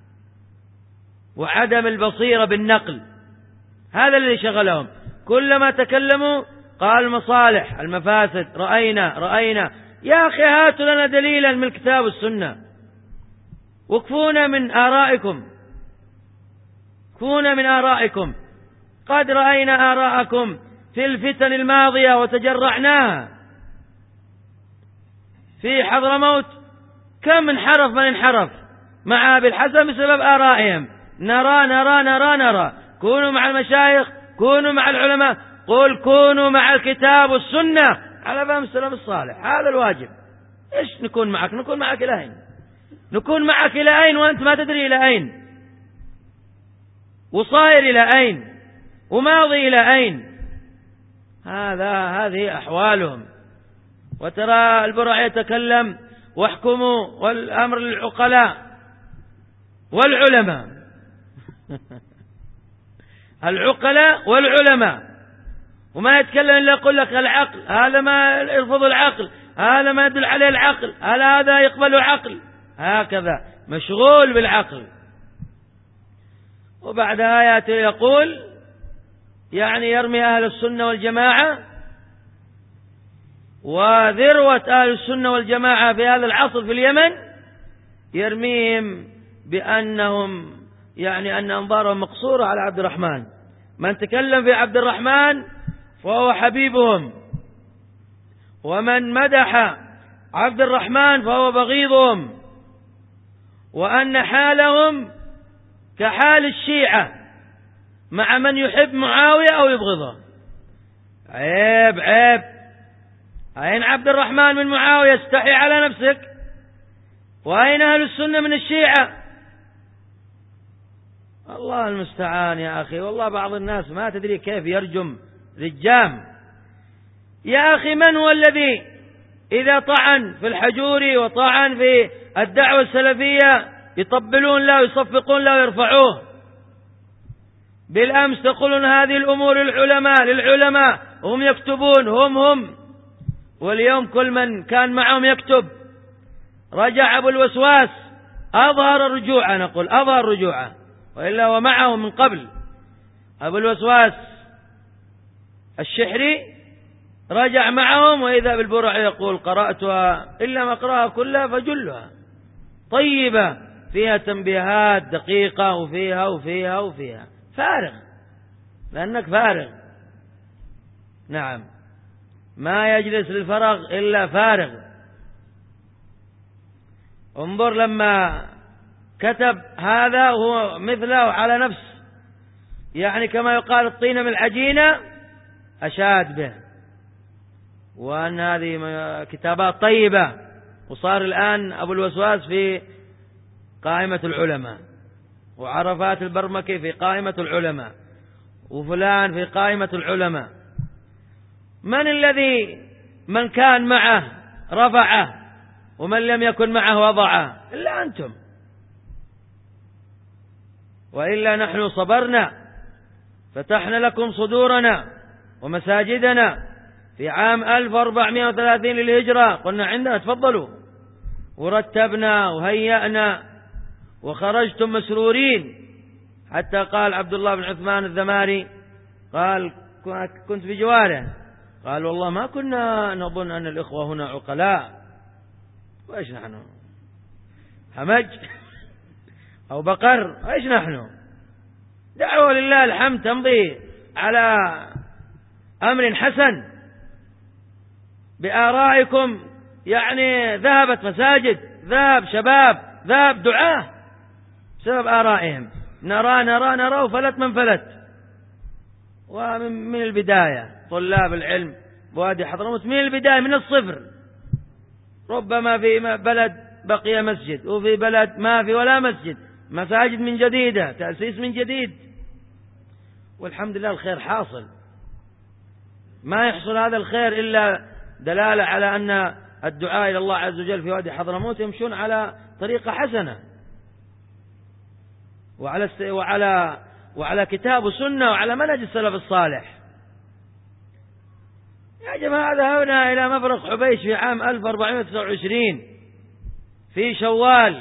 وعدم البصيرة بالنقل، هذا الذي شغلهم. كلما تكلموا قال المصالح المفاسد، رأينا رأينا. يا أخي هاتوا لنا دليلا من الكتاب والسنة، وكفونا من آرائكم، كفونا من آرائكم، قد رأينا آراءكم في الفتن الماضية وتجرعناها. في حضرموت كم انحرف من انحرف مع أبي الحسن بسبب آرائهم. نرى نرى نرى نرى كونوا مع المشايخ، كونوا مع العلماء، قل كونوا مع الكتاب والسنة على فهم السلف الصالح، هذا الواجب. إيش نكون معك؟ نكون معك إلى أين؟ نكون معك إلى أين وأنت ما تدري إلى أين، وصاير إلى أين، وماضي إلى أين؟ هذا هذه أحوالهم. وترى البرع يتكلم واحكموا والأمر للعقلاء والعلماء العقلاء والعلماء، وما يتكلم إلا يقول لك العقل، هذا ما يرفض العقل، هذا ما يدل عليه العقل، هل هذا يقبل العقل، هكذا مشغول بالعقل. وبعد آيات يقول يعني يرمي أهل السنة والجماعة، وذروة أهل السنة والجماعة في هذا العصر في اليمن يرميهم بأنهم يعني أن أنظارهم مقصورة على عبد الرحمن. من تكلم في عبد الرحمن فهو حبيبهم، ومن مدح عبد الرحمن فهو بغيضهم، وأن حالهم كحال الشيعة مع من يحب معاوية أو يبغضه. عيب عيب، أين عبد الرحمن من معاوية؟ استحي على نفسك. وأين أهل السنة من الشيعة؟ الله المستعان يا أخي. والله بعض الناس ما تدري كيف يرجم رجام. يا أخي من هو الذي إذا طعن في الحجوري وطعن في الدعوة السلفية يطبلون له ويصفقون له ويرفعوه؟ بالأمس تقولون هذه الأمور للعلماء للعلماء هم يكتبون، هم هم واليوم كل من كان معهم يكتب. رجع أبو الوسواس أظهر الرجوع، نقول أظهر رجوعه، وإلا هو معه من قبل. أبو الوسواس الشحري رجع معهم، وإذا بالبرع يقول قرأتها إلا ما أقرأها كلها فجلها طيبة فيها تنبيهات دقيقة وفيها وفيها وفيها. فارغ، لأنك فارغ. نعم، ما يجلس للفرغ إلا فارغ. انظر لما كتب هذا وهو مثله على نفس، يعني كما يقال الطين من العجينة أشاد به، وأن هذه كتابات طيبة. وصار الآن أبو الوسواس في قائمة العلماء، وعرفات البرمكي في قائمة العلماء، وفلان في قائمة العلماء. من الذي من كان معه رفعه، ومن لم يكن معه وضعه؟ إلا أنتم. وإلا نحن صبرنا، فتحنا لكم صدورنا ومساجدنا في عام ألف وأربعمائة وثلاثين للهجرة، قلنا عندنا تفضلوا، ورتبنا وهيأنا وخرجتم مسرورين. حتى قال عبد الله بن عثمان الذماري قال كنت بجواره، قال والله ما كنا نظن أن الإخوة هنا عقلاء، وإيش نحن همج أو بقر؟ إيش نحن؟ دعوة لله الحمد تمضي على أمر حسن بآرائكم. يعني ذهبت مساجد، ذهب شباب، ذهب دعاة بسبب آرائهم. نرى نرى نرى وفلت من فلت. ومن البداية طلاب العلم بوادي حضرموت من البداية من الصفر، ربما في بلد بقي مسجد، وفي بلد ما في ولا مسجد، مساجد من جديدة، تأسيس من جديد، والحمد لله الخير حاصل. ما يحصل هذا الخير إلا دلالة على أن الدعاء إلى الله عز وجل في وادي حضرموت يمشون على طريقة حسنة، وعلى وعلى وعلى كتاب وسنة وعلى منهج السلف الصالح. يا جماعة ذهبنا إلى مفرق حبيش في عام ألف وأربعمائة وتسعة وعشرين في شوال،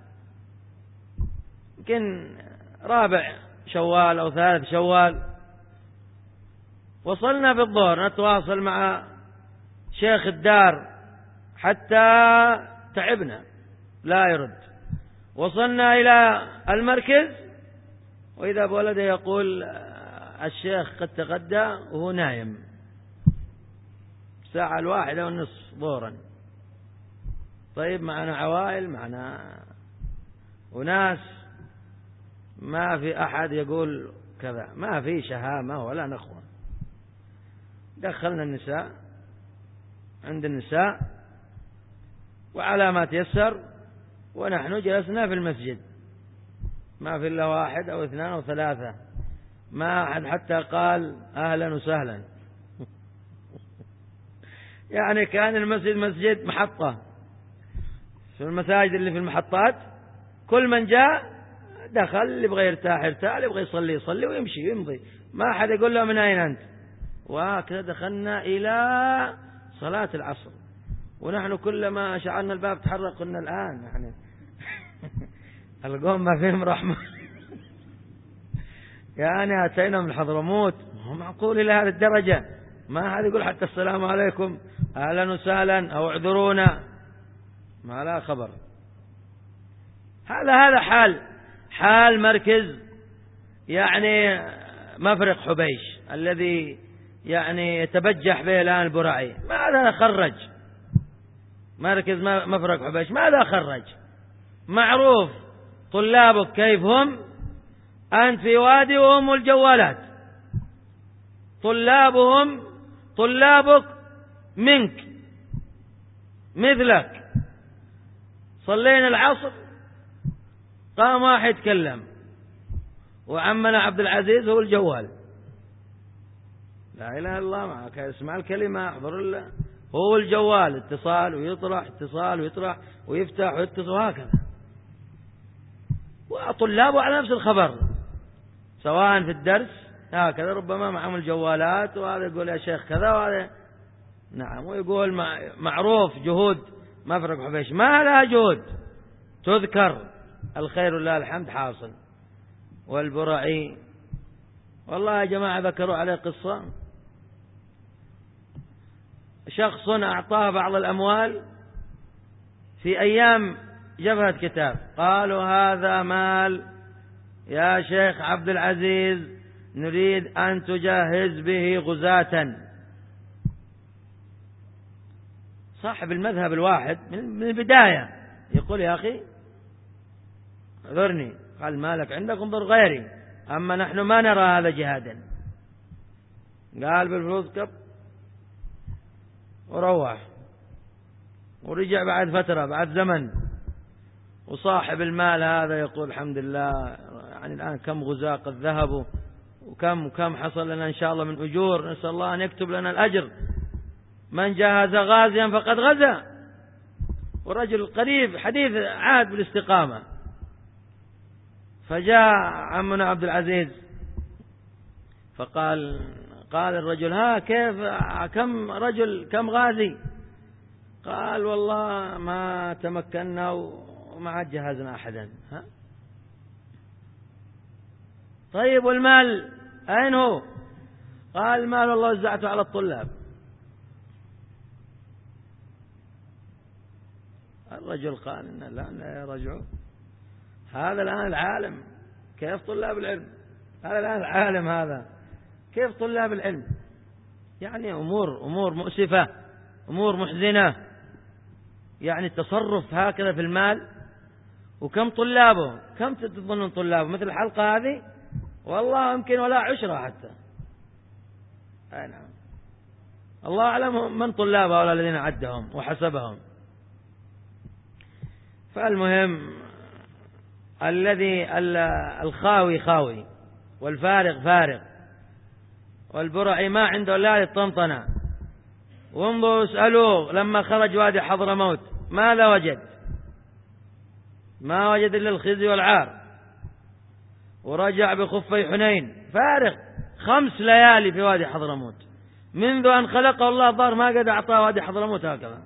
يمكن رابع شوال أو ثالث شوال. وصلنا في الظهر نتواصل مع شيخ الدار حتى تعبنا لا يرد، وصلنا إلى المركز وإذا بولده يقول الشيخ قد تغدى وهو نايم الساعة الواحدة والنصف ظهرا. طيب معنا عوائل، معنا وناس، ما في أحد يقول كذا، ما في شهامة ولا نخوة. دخلنا النساء عند النساء وعلى ما تيسر، ونحن جلسنا في المسجد، ما في إلا واحد أو اثنان أو ثلاثة، ما أحد حتى قال أهلا وسهلا. يعني كان المسجد مسجد محطة، في المساجد اللي في المحطات كل من جاء دخل، اللي يبغى يرتاح يرتاح، اللي يبغى يصلي يصلي ويمشي يمضي، ما أحد يقول له من أين أنت. وهكذا دخلنا إلى صلاة العصر، ونحن كلما شعرنا الباب تحرك قلنا الآن يعني القوم ما فيهم رحمة. يعني أتينا من حضرموت، هو معقول إلى هذه الدرجة؟ ما حد يقول حتى السلام عليكم أهلا وسهلا أو اعذرونا، ما لا خبر. هذا هذا حال حال مركز يعني مفرق حبيش الذي يعني يتبجح به الآن البرعي. ماذا خرج مركز مفرق حبيش؟ ماذا خرج؟ معروف طلابك كيف هم، أنت في وادي وهم الجوالات. طلابهم طلابك منك مثلك. صلينا العصر قام واحد يتكلم، وعمنا عبد العزيز هو الجوال، لا إله إلا الله، معك اسمع الكلمة احضر الله، هو الجوال اتصال ويطرح اتصال ويطرح ويفتح ويتصل وهكذا. وطلابه على نفس الخبر سواء في الدرس هكذا، ربما معهم الجوالات، وهذا يقول يا شيخ كذا وهذا نعم، ويقول معروف جهود مفرق حبيش، ما لها جهود تذكر، الخير لله الحمد حاصل. والبرعي والله يا جماعة ذكروا عليه قصة، شخص أعطاه بعض الأموال في أيام جبهة كتاب، قالوا هذا مال يا شيخ عبد العزيز نريد أن تجهز به غزاة. صاحب المذهب الواحد من البداية يقول يا أخي اعذرني، قال مالك عندك انظر غيري، أما نحن ما نرى هذا جهادا. قال بالفلوس كب وروح، ورجع بعد فترة بعد زمن، وصاحب المال هذا يقول الحمد لله يعني الآن كم غزاة قد ذهبوا، وكم وكم حصل لنا إن شاء الله من أجور، نسأل الله أن يكتب لنا الأجر، من جهز غازيا فقد غزا. ورجل قريب حديث عهد بالاستقامة. فجاء عمنا عبد العزيز فقال قال الرجل ها كيف كم رجل كم غازي؟ قال والله ما تمكنا وما جهزنا أحدا. ها طيب والمال أين هو؟ قال المال والله وزعته على الطلاب. الرجل قال إن لا يرجعوا، هذا الآن العالم كيف طلاب العلم، هذا الآن العالم هذا كيف طلاب العلم؟ يعني أمور أمور مؤسفة، أمور محزنة، يعني التصرف هكذا في المال. وكم طلابه، كم تظنون طلابه مثل الحلقة هذه؟ والله يمكن ولا عشرة حتى. أي نعم، الله أعلم من طلابه ولا الذين عدهم وحسبهم. فالمهم الذي الخاوي خاوي والفارغ فارغ، والبرعي ما عنده إلا الطنطنة. وانظروا اسألوه لما خرج وادي حضرموت ماذا وجد؟ ما وجد إلا الخزي والعار. ورجع بخفي حنين فارغ، خمس ليالي في وادي حضرموت، منذ أن خلقه الله ضار ما قد أعطاه وادي حضرموت هكذا.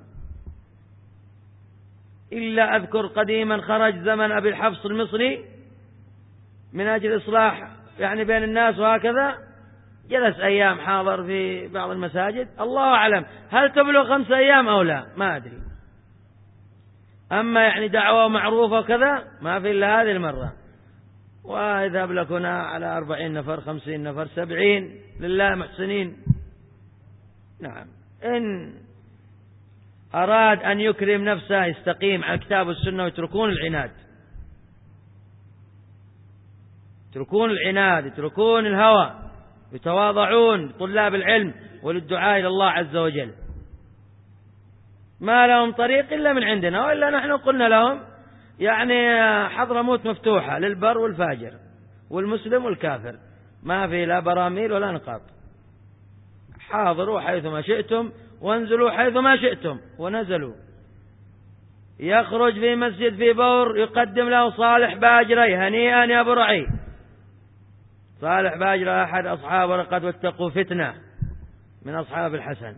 إلا أذكر قديما خرج زمن أبي الحفص المصري من أجل إصلاح يعني بين الناس وهكذا، جلس أيام حاضر في بعض المساجد، الله أعلم هل تبلغ خمس أيام أو لا ما أدري. أما يعني دعوة معروفة وكذا ما في إلا هذه المرة، ويذهب لكنا على أربعين نفر خمسين نفر سبعين لله محسنين. نعم، إن أراد أن يكرم نفسه يستقيم على الكتاب والسنة ويتركون العناد، يتركون العناد، يتركون الهوى، يتواضعون طلاب العلم وللدعاء إلى الله عز وجل. ما لهم طريق إلا من عندنا، وإلا نحن قلنا لهم يعني حضرموت مفتوحة للبر والفاجر والمسلم والكافر، ما في لا براميل ولا نقاط، حاضروا حيثما شئتم وانزلوا حيثما شئتم. ونزلوا. يخرج في مسجد في بور يقدم له صالح باجري: هنيئا يا برعي. صالح باجري أحد أصحاب ورقد واتقوا فتنة من أصحاب الحسن.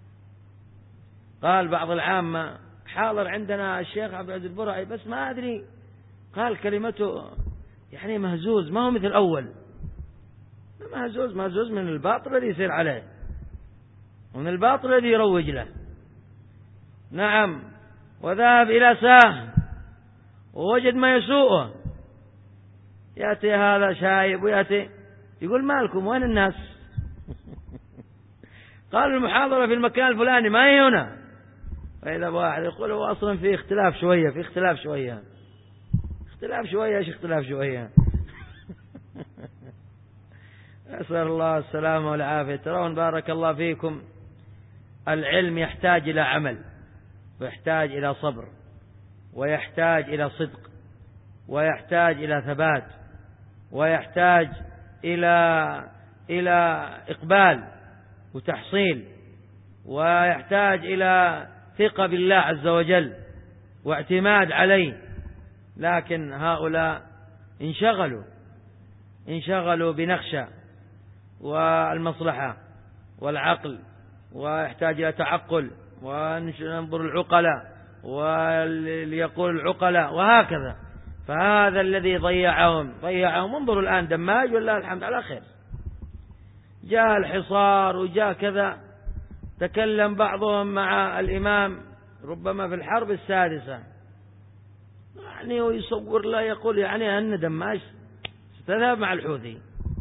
قال بعض العامة: حاضر عندنا الشيخ عبد العزيز البرعي بس ما أدري، قال كلمته يعني مهزوز، ما هو مثل الأول، مهزوز مهزوز من الباطل الذي يصير عليه ومن الباطل الذي يروج له. نعم. وذهب إلى ساه ووجد ما يسوءه، يأتي هذا شايب ويأتي يقول: مالكم وين الناس؟ قال: المحاضرة في المكان الفلاني ما هي هنا. فإذا واحد يقول: هو أصلا في اختلاف شوية، في اختلاف شوية اختلاف شوية ايش اختلاف شوية؟ أسأل الله السلامة والعافية. ترون بارك الله فيكم العلم يحتاج إلى عمل، ويحتاج إلى صبر، ويحتاج إلى صدق، ويحتاج إلى ثبات، ويحتاج إلى إلى إقبال وتحصيل، ويحتاج إلى ثقة بالله عز وجل واعتماد عليه. لكن هؤلاء انشغلوا انشغلوا بنخشة والمصلحة والعقل، ويحتاج إلى تعقل، وننظر العقلاء وليقول العقلاء، وهكذا. فهذا الذي ضيعهم ضيعهم انظروا الآن دماج والله الحمد على خير، جاء الحصار وجاء كذا. تكلم بعضهم مع الإمام ربما في الحرب السادسة، يعني ويصور لا يقول يعني أن دماج ستذهب مع الحوثي،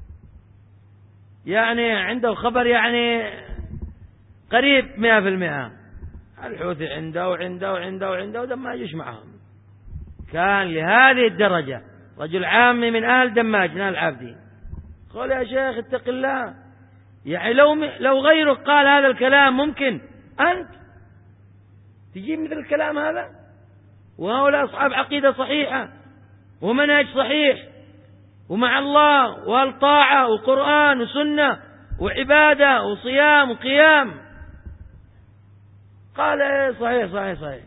يعني عنده خبر يعني قريب مئة في المئة الحوثي عنده وعنده وعنده وعنده ودماج يش معهم. كان لهذه الدرجة رجل عامي من أهل دماج نال العابدي قال: يا شيخ اتق الله، يعني لو لو غيرك قال هذا الكلام ممكن أنت تجيب مثل الكلام هذا؟ وهؤلاء أصحاب عقيدة صحيحة ومنهج صحيح ومع الله والطاعة وقرآن وسنة وعبادة وصيام وقيام. قال: إيه صحيح صحيح صحيح.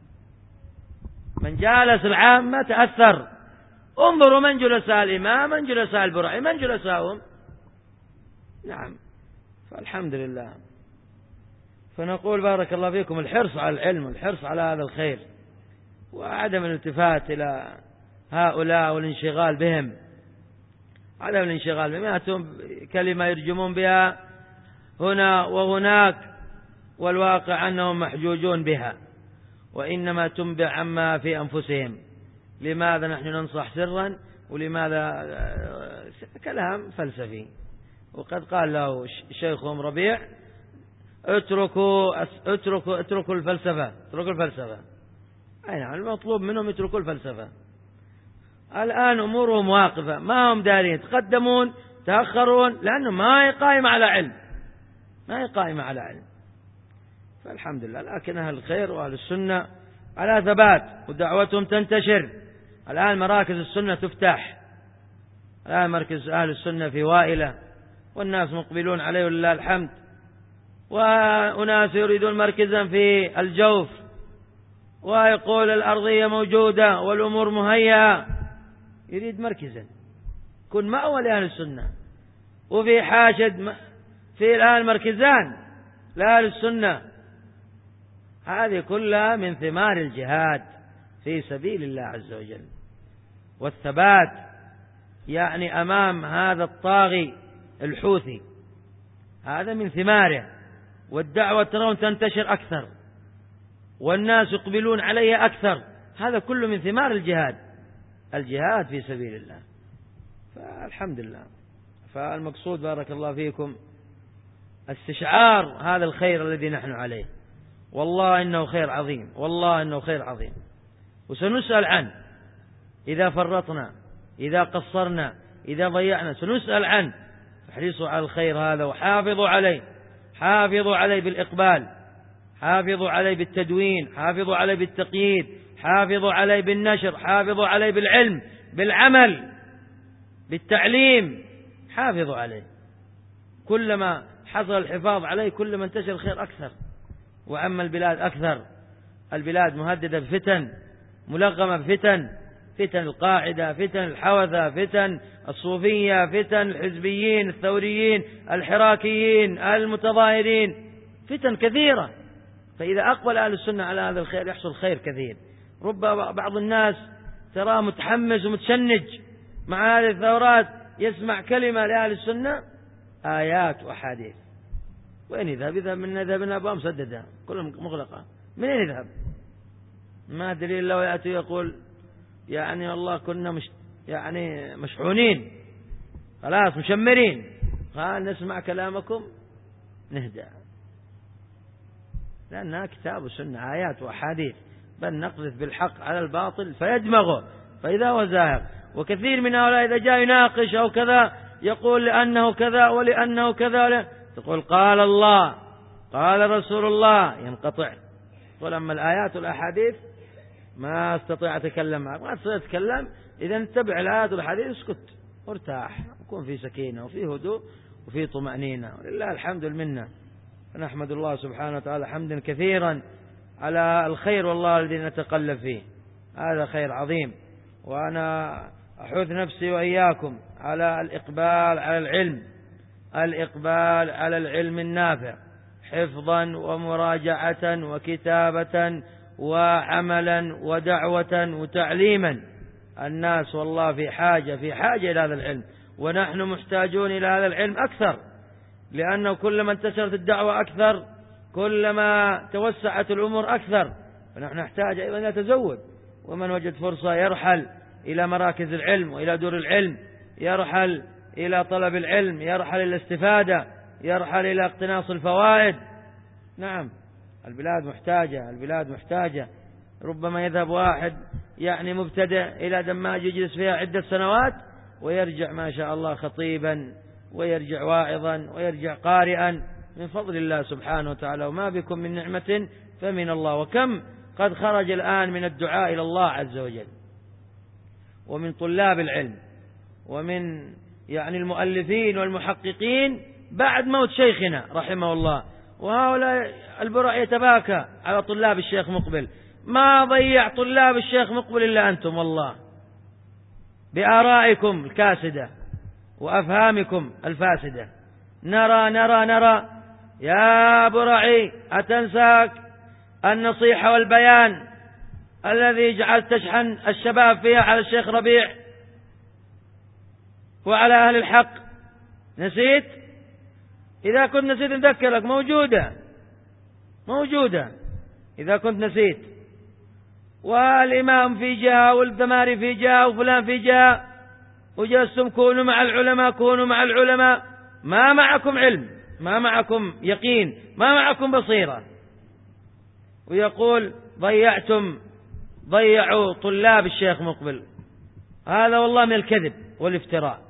من جالس العامة تأثر. انظروا من جلساء الإمام، من جلساء البرعي، من جلساهم. نعم. فالحمد لله. فنقول بارك الله فيكم الحرص على العلم والحرص على هذا الخير، وعدم الالتفات إلى هؤلاء والانشغال بهم، عدم الانشغال بهم. يأتون كلمة يرجمون بها هنا وهناك، والواقع أنهم محجوجون بها، وإنما تنبع عما في أنفسهم. لماذا نحن ننصح سرا؟ ولماذا كلام فلسفي؟ وقد قال له شيخهم ربيع: اتركوا اتركوا اتركوا الفلسفة اتركوا الفلسفة. أي نعم، المطلوب منهم يتركوا الفلسفة. الآن أمورهم واقفة، ما هم دارين، يتقدمون تأخرون، لأنه ما هي قائمة على علم، ما هي قائمة على علم. فالحمد لله. لكن أهل الخير وأهل السنة على ثبات ودعوتهم تنتشر. الآن مراكز السنة تفتح، الآن مركز أهل السنة في وائلة والناس مقبلون عليه ولله الحمد، وأناس يريدون مركزا في الجوف، ويقول الأرضية موجودة والأمور مهيئة، يريد مركزا كن مأوى لأهل السنة. وفي حاشد في الآن مركزان لأهل السنة. هذه كلها من ثمار الجهاد في سبيل الله عز وجل، والثبات يعني أمام هذا الطاغي الحوثي، هذا من ثماره. والدعوة ترون تنتشر أكثر، والناس يقبلون عليه أكثر. هذا كله من ثمار الجهاد، الجهاد في سبيل الله. فالحمد لله. فالمقصود بارك الله فيكم استشعار هذا الخير الذي نحن عليه، والله إنه خير عظيم، والله إنه خير عظيم، وسنسأل عنه إذا فرطنا، إذا قصرنا، إذا ضيعنا، سنسأل عنه. احرصوا على الخير هذا وحافظوا عليه، حافظوا عليه بالإقبال، حافظوا عليه بالتدوين، حافظوا عليه بالتقييد، حافظوا عليه بالنشر، حافظوا عليه بالعلم، بالعمل، بالتعليم، حافظوا عليه. كلما حصل الحفاظ عليه كلما انتشر الخير أكثر، وعم البلاد أكثر. البلاد مهددة بفتن، ملغمة بفتن، فتن القاعدة، فتن الحوثة، فتن الصوفية، فتن الحزبيين الثوريين الحراكيين المتظاهرين، فتن كثيرة. فإذا أقبل أهل السنة على هذا الخير يحصل خير كثير. رب بعض الناس تراه متحمس ومتشنج مع هذه الثورات، يسمع كلمة لأهل السنة آيات وأحاديث، وين يذهب؟ يذهب من يذهب أبواب مسددة كلها مغلقة، من أين يذهب؟ ما دليل لو يأتي يقول يعني والله كنا مش يعني مشحونين خلاص مشمرين، قال نسمع كلامكم نهدأ، لأنها كتاب وسنة آيات وأحاديث، بل نقذف بالحق على الباطل فيدمغه فإذا هو زاهق. وكثير من هؤلاء إذا جاء يناقش أو كذا يقول لأنه كذا ولأنه كذا، تقول قال الله قال رسول الله، ينقطع. ولما الآيات والأحاديث ما استطيع أتكلم معك، ما استطيع أتكلم، إذا اتبع الآيات والأحاديث اسكت وارتاح، وكون في سكينة وفي هدوء وفي طمأنينة، ولله الحمد والمنة. فنحمد الله سبحانه وتعالى حمدا كثيرا على الخير والله الذي نتقلب فيه، هذا خير عظيم. وأنا أحث نفسي وإياكم على الإقبال على العلم، الإقبال على العلم النافع، حفظا ومراجعة وكتابة وعملا ودعوة وتعليما. الناس والله في حاجة في حاجة إلى هذا العلم، ونحن محتاجون إلى هذا العلم أكثر، لأنه كلما انتشرت الدعوة أكثر كلما توسعت الأمور أكثر، فنحن نحتاج أيضا نتزود. ومن وجد فرصة يرحل إلى مراكز العلم وإلى دور العلم، يرحل إلى طلب العلم، يرحل إلى الاستفادة، يرحل إلى اقتناص الفوائد. نعم البلاد محتاجة، البلاد محتاجة. ربما يذهب واحد يعني مبتدئ إلى دماج يجلس فيها عدة سنوات ويرجع ما شاء الله خطيبا، ويرجع واعظا، ويرجع قارئا من فضل الله سبحانه وتعالى. وما بكم من نعمة فمن الله. وكم قد خرج الآن من الدعاء إلى الله عز وجل، ومن طلاب العلم، ومن يعني المؤلفين والمحققين بعد موت شيخنا رحمه الله. وهؤلاء البرع يتباكى على طلاب الشيخ مقبل، ما ضيع طلاب الشيخ مقبل إلا أنتم والله، بآرائكم الكاسدة وأفهامكم الفاسدة. نرى نرى نرى يا برعي، أتنساك النصيحة والبيان الذي جعلت تشحن الشباب فيها على الشيخ ربيع وعلى أهل الحق؟ نسيت؟ إذا كنت نسيت نذكرك، موجودة موجودة إذا كنت نسيت. والإمام في جهة والذماري في جهة وفلان في جهة، وجلستم كونوا مع العلماء، كونوا مع العلماء. ما معكم علم، ما معكم يقين، ما معكم بصيرة. ويقول ضيعتم ضيعوا طلاب الشيخ مقبل. هذا والله من الكذب والافتراء،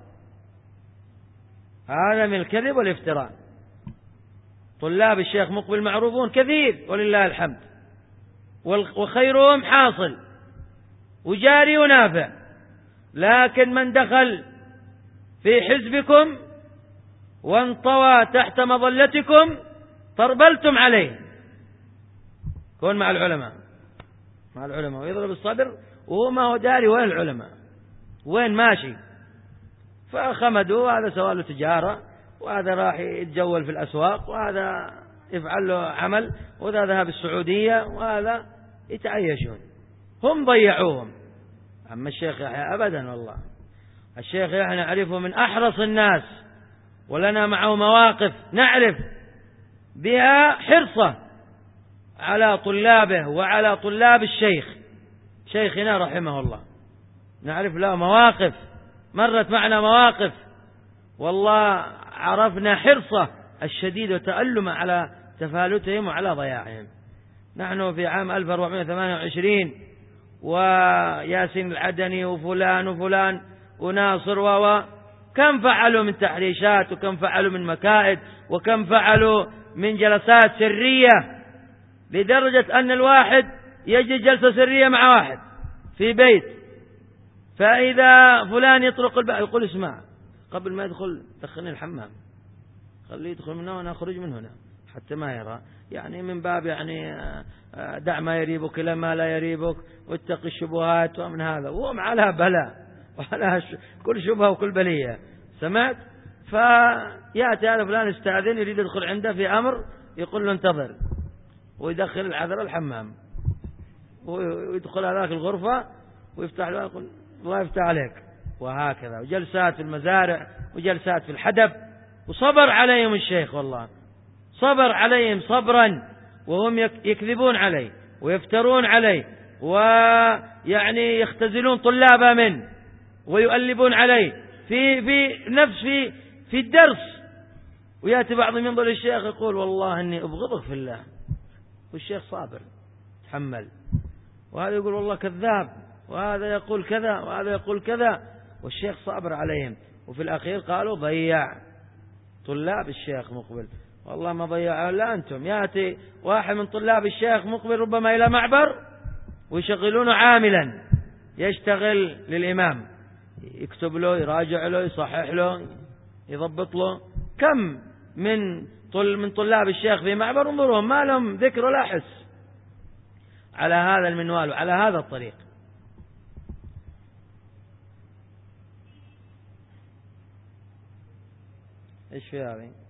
هذا من الكذب والافتراء. طلاب الشيخ مقبل معروفون كثير ولله الحمد، وخيرهم حاصل وجاري ونافع، لكن من دخل في حزبكم وانطوى تحت مظلتكم طربلتم عليه. كون مع العلماء، مع العلماء، ويضرب الصدر وهو ما هو داري وين العلماء، وين ماشي. فخمدوا، هذا سواله تجارة، وهذا راح يتجول في الأسواق، وهذا يفعل له عمل، وهذا ذهب السعودية، وهذا يتعيشون. هم ضيعوهم. أما الشيخ يحيى أبدا والله، الشيخ يحيى نعرفه من أحرص الناس، ولنا معه مواقف نعرف بها حرصة على طلابه وعلى طلاب الشيخ شيخنا رحمه الله. نعرف له مواقف، مرت معنا مواقف والله عرفنا حرصه الشديد وتألمه على تفالتهم وعلى ضياعهم. نحن في عام ألف وأربعمائة وثمانية وعشرين وياسين العدني وفلان وفلان وناصر و كم فعلوا من تحريشات وكم فعلوا من مكائد وكم فعلوا من جلسات سرية، لدرجة أن الواحد يجد جلسة سرية مع واحد في بيت، فإذا فلان يطرق الباب يقول اسمع قبل ما يدخل دخلني الحمام، خليه يدخل من هنا وأنا أخرج من هنا حتى ما يرى، يعني من باب يعني دع ما يريبك إلى ما لا يريبك واتق الشبهات ومن هذا، وهم على بلاء وعلى كل شبهة وكل بلية. سمعت؟ فيأتي هذا فلان استأذن يريد يدخل عنده في أمر، يقول له انتظر، ويدخل العذراء الحمام ويدخل هذاك الغرفة ويفتح له يقول الله يفتح عليك، وهكذا. وجلسات في المزارع وجلسات في الحدب، وصبر عليهم الشيخ والله، صبر عليهم صبرا، وهم يكذبون عليه ويفترون عليه ويعني يختزلون طلابه منه ويؤلبون عليه في في نفس في في الدرس، ويأتي بعضهم ينظر للشيخ يقول والله إني أبغضك في الله، والشيخ صابر تحمل، وهذا يقول والله كذاب، وهذا يقول كذا وهذا يقول كذا، والشيخ صابر عليهم. وفي الأخير قالوا ضيع طلاب الشيخ مقبل، والله ما ضيعوا إلا أنتم. يأتي واحد من طلاب الشيخ مقبل ربما إلى معبر ويشغلونه عاملا يشتغل للإمام، يكتب له يراجع له يصحح له يضبط له. كم من طل من طلاب الشيخ في معبر انظرهم ما لهم ذكر ولا حس على هذا المنوال وعلى هذا الطريق. ايش في هذه؟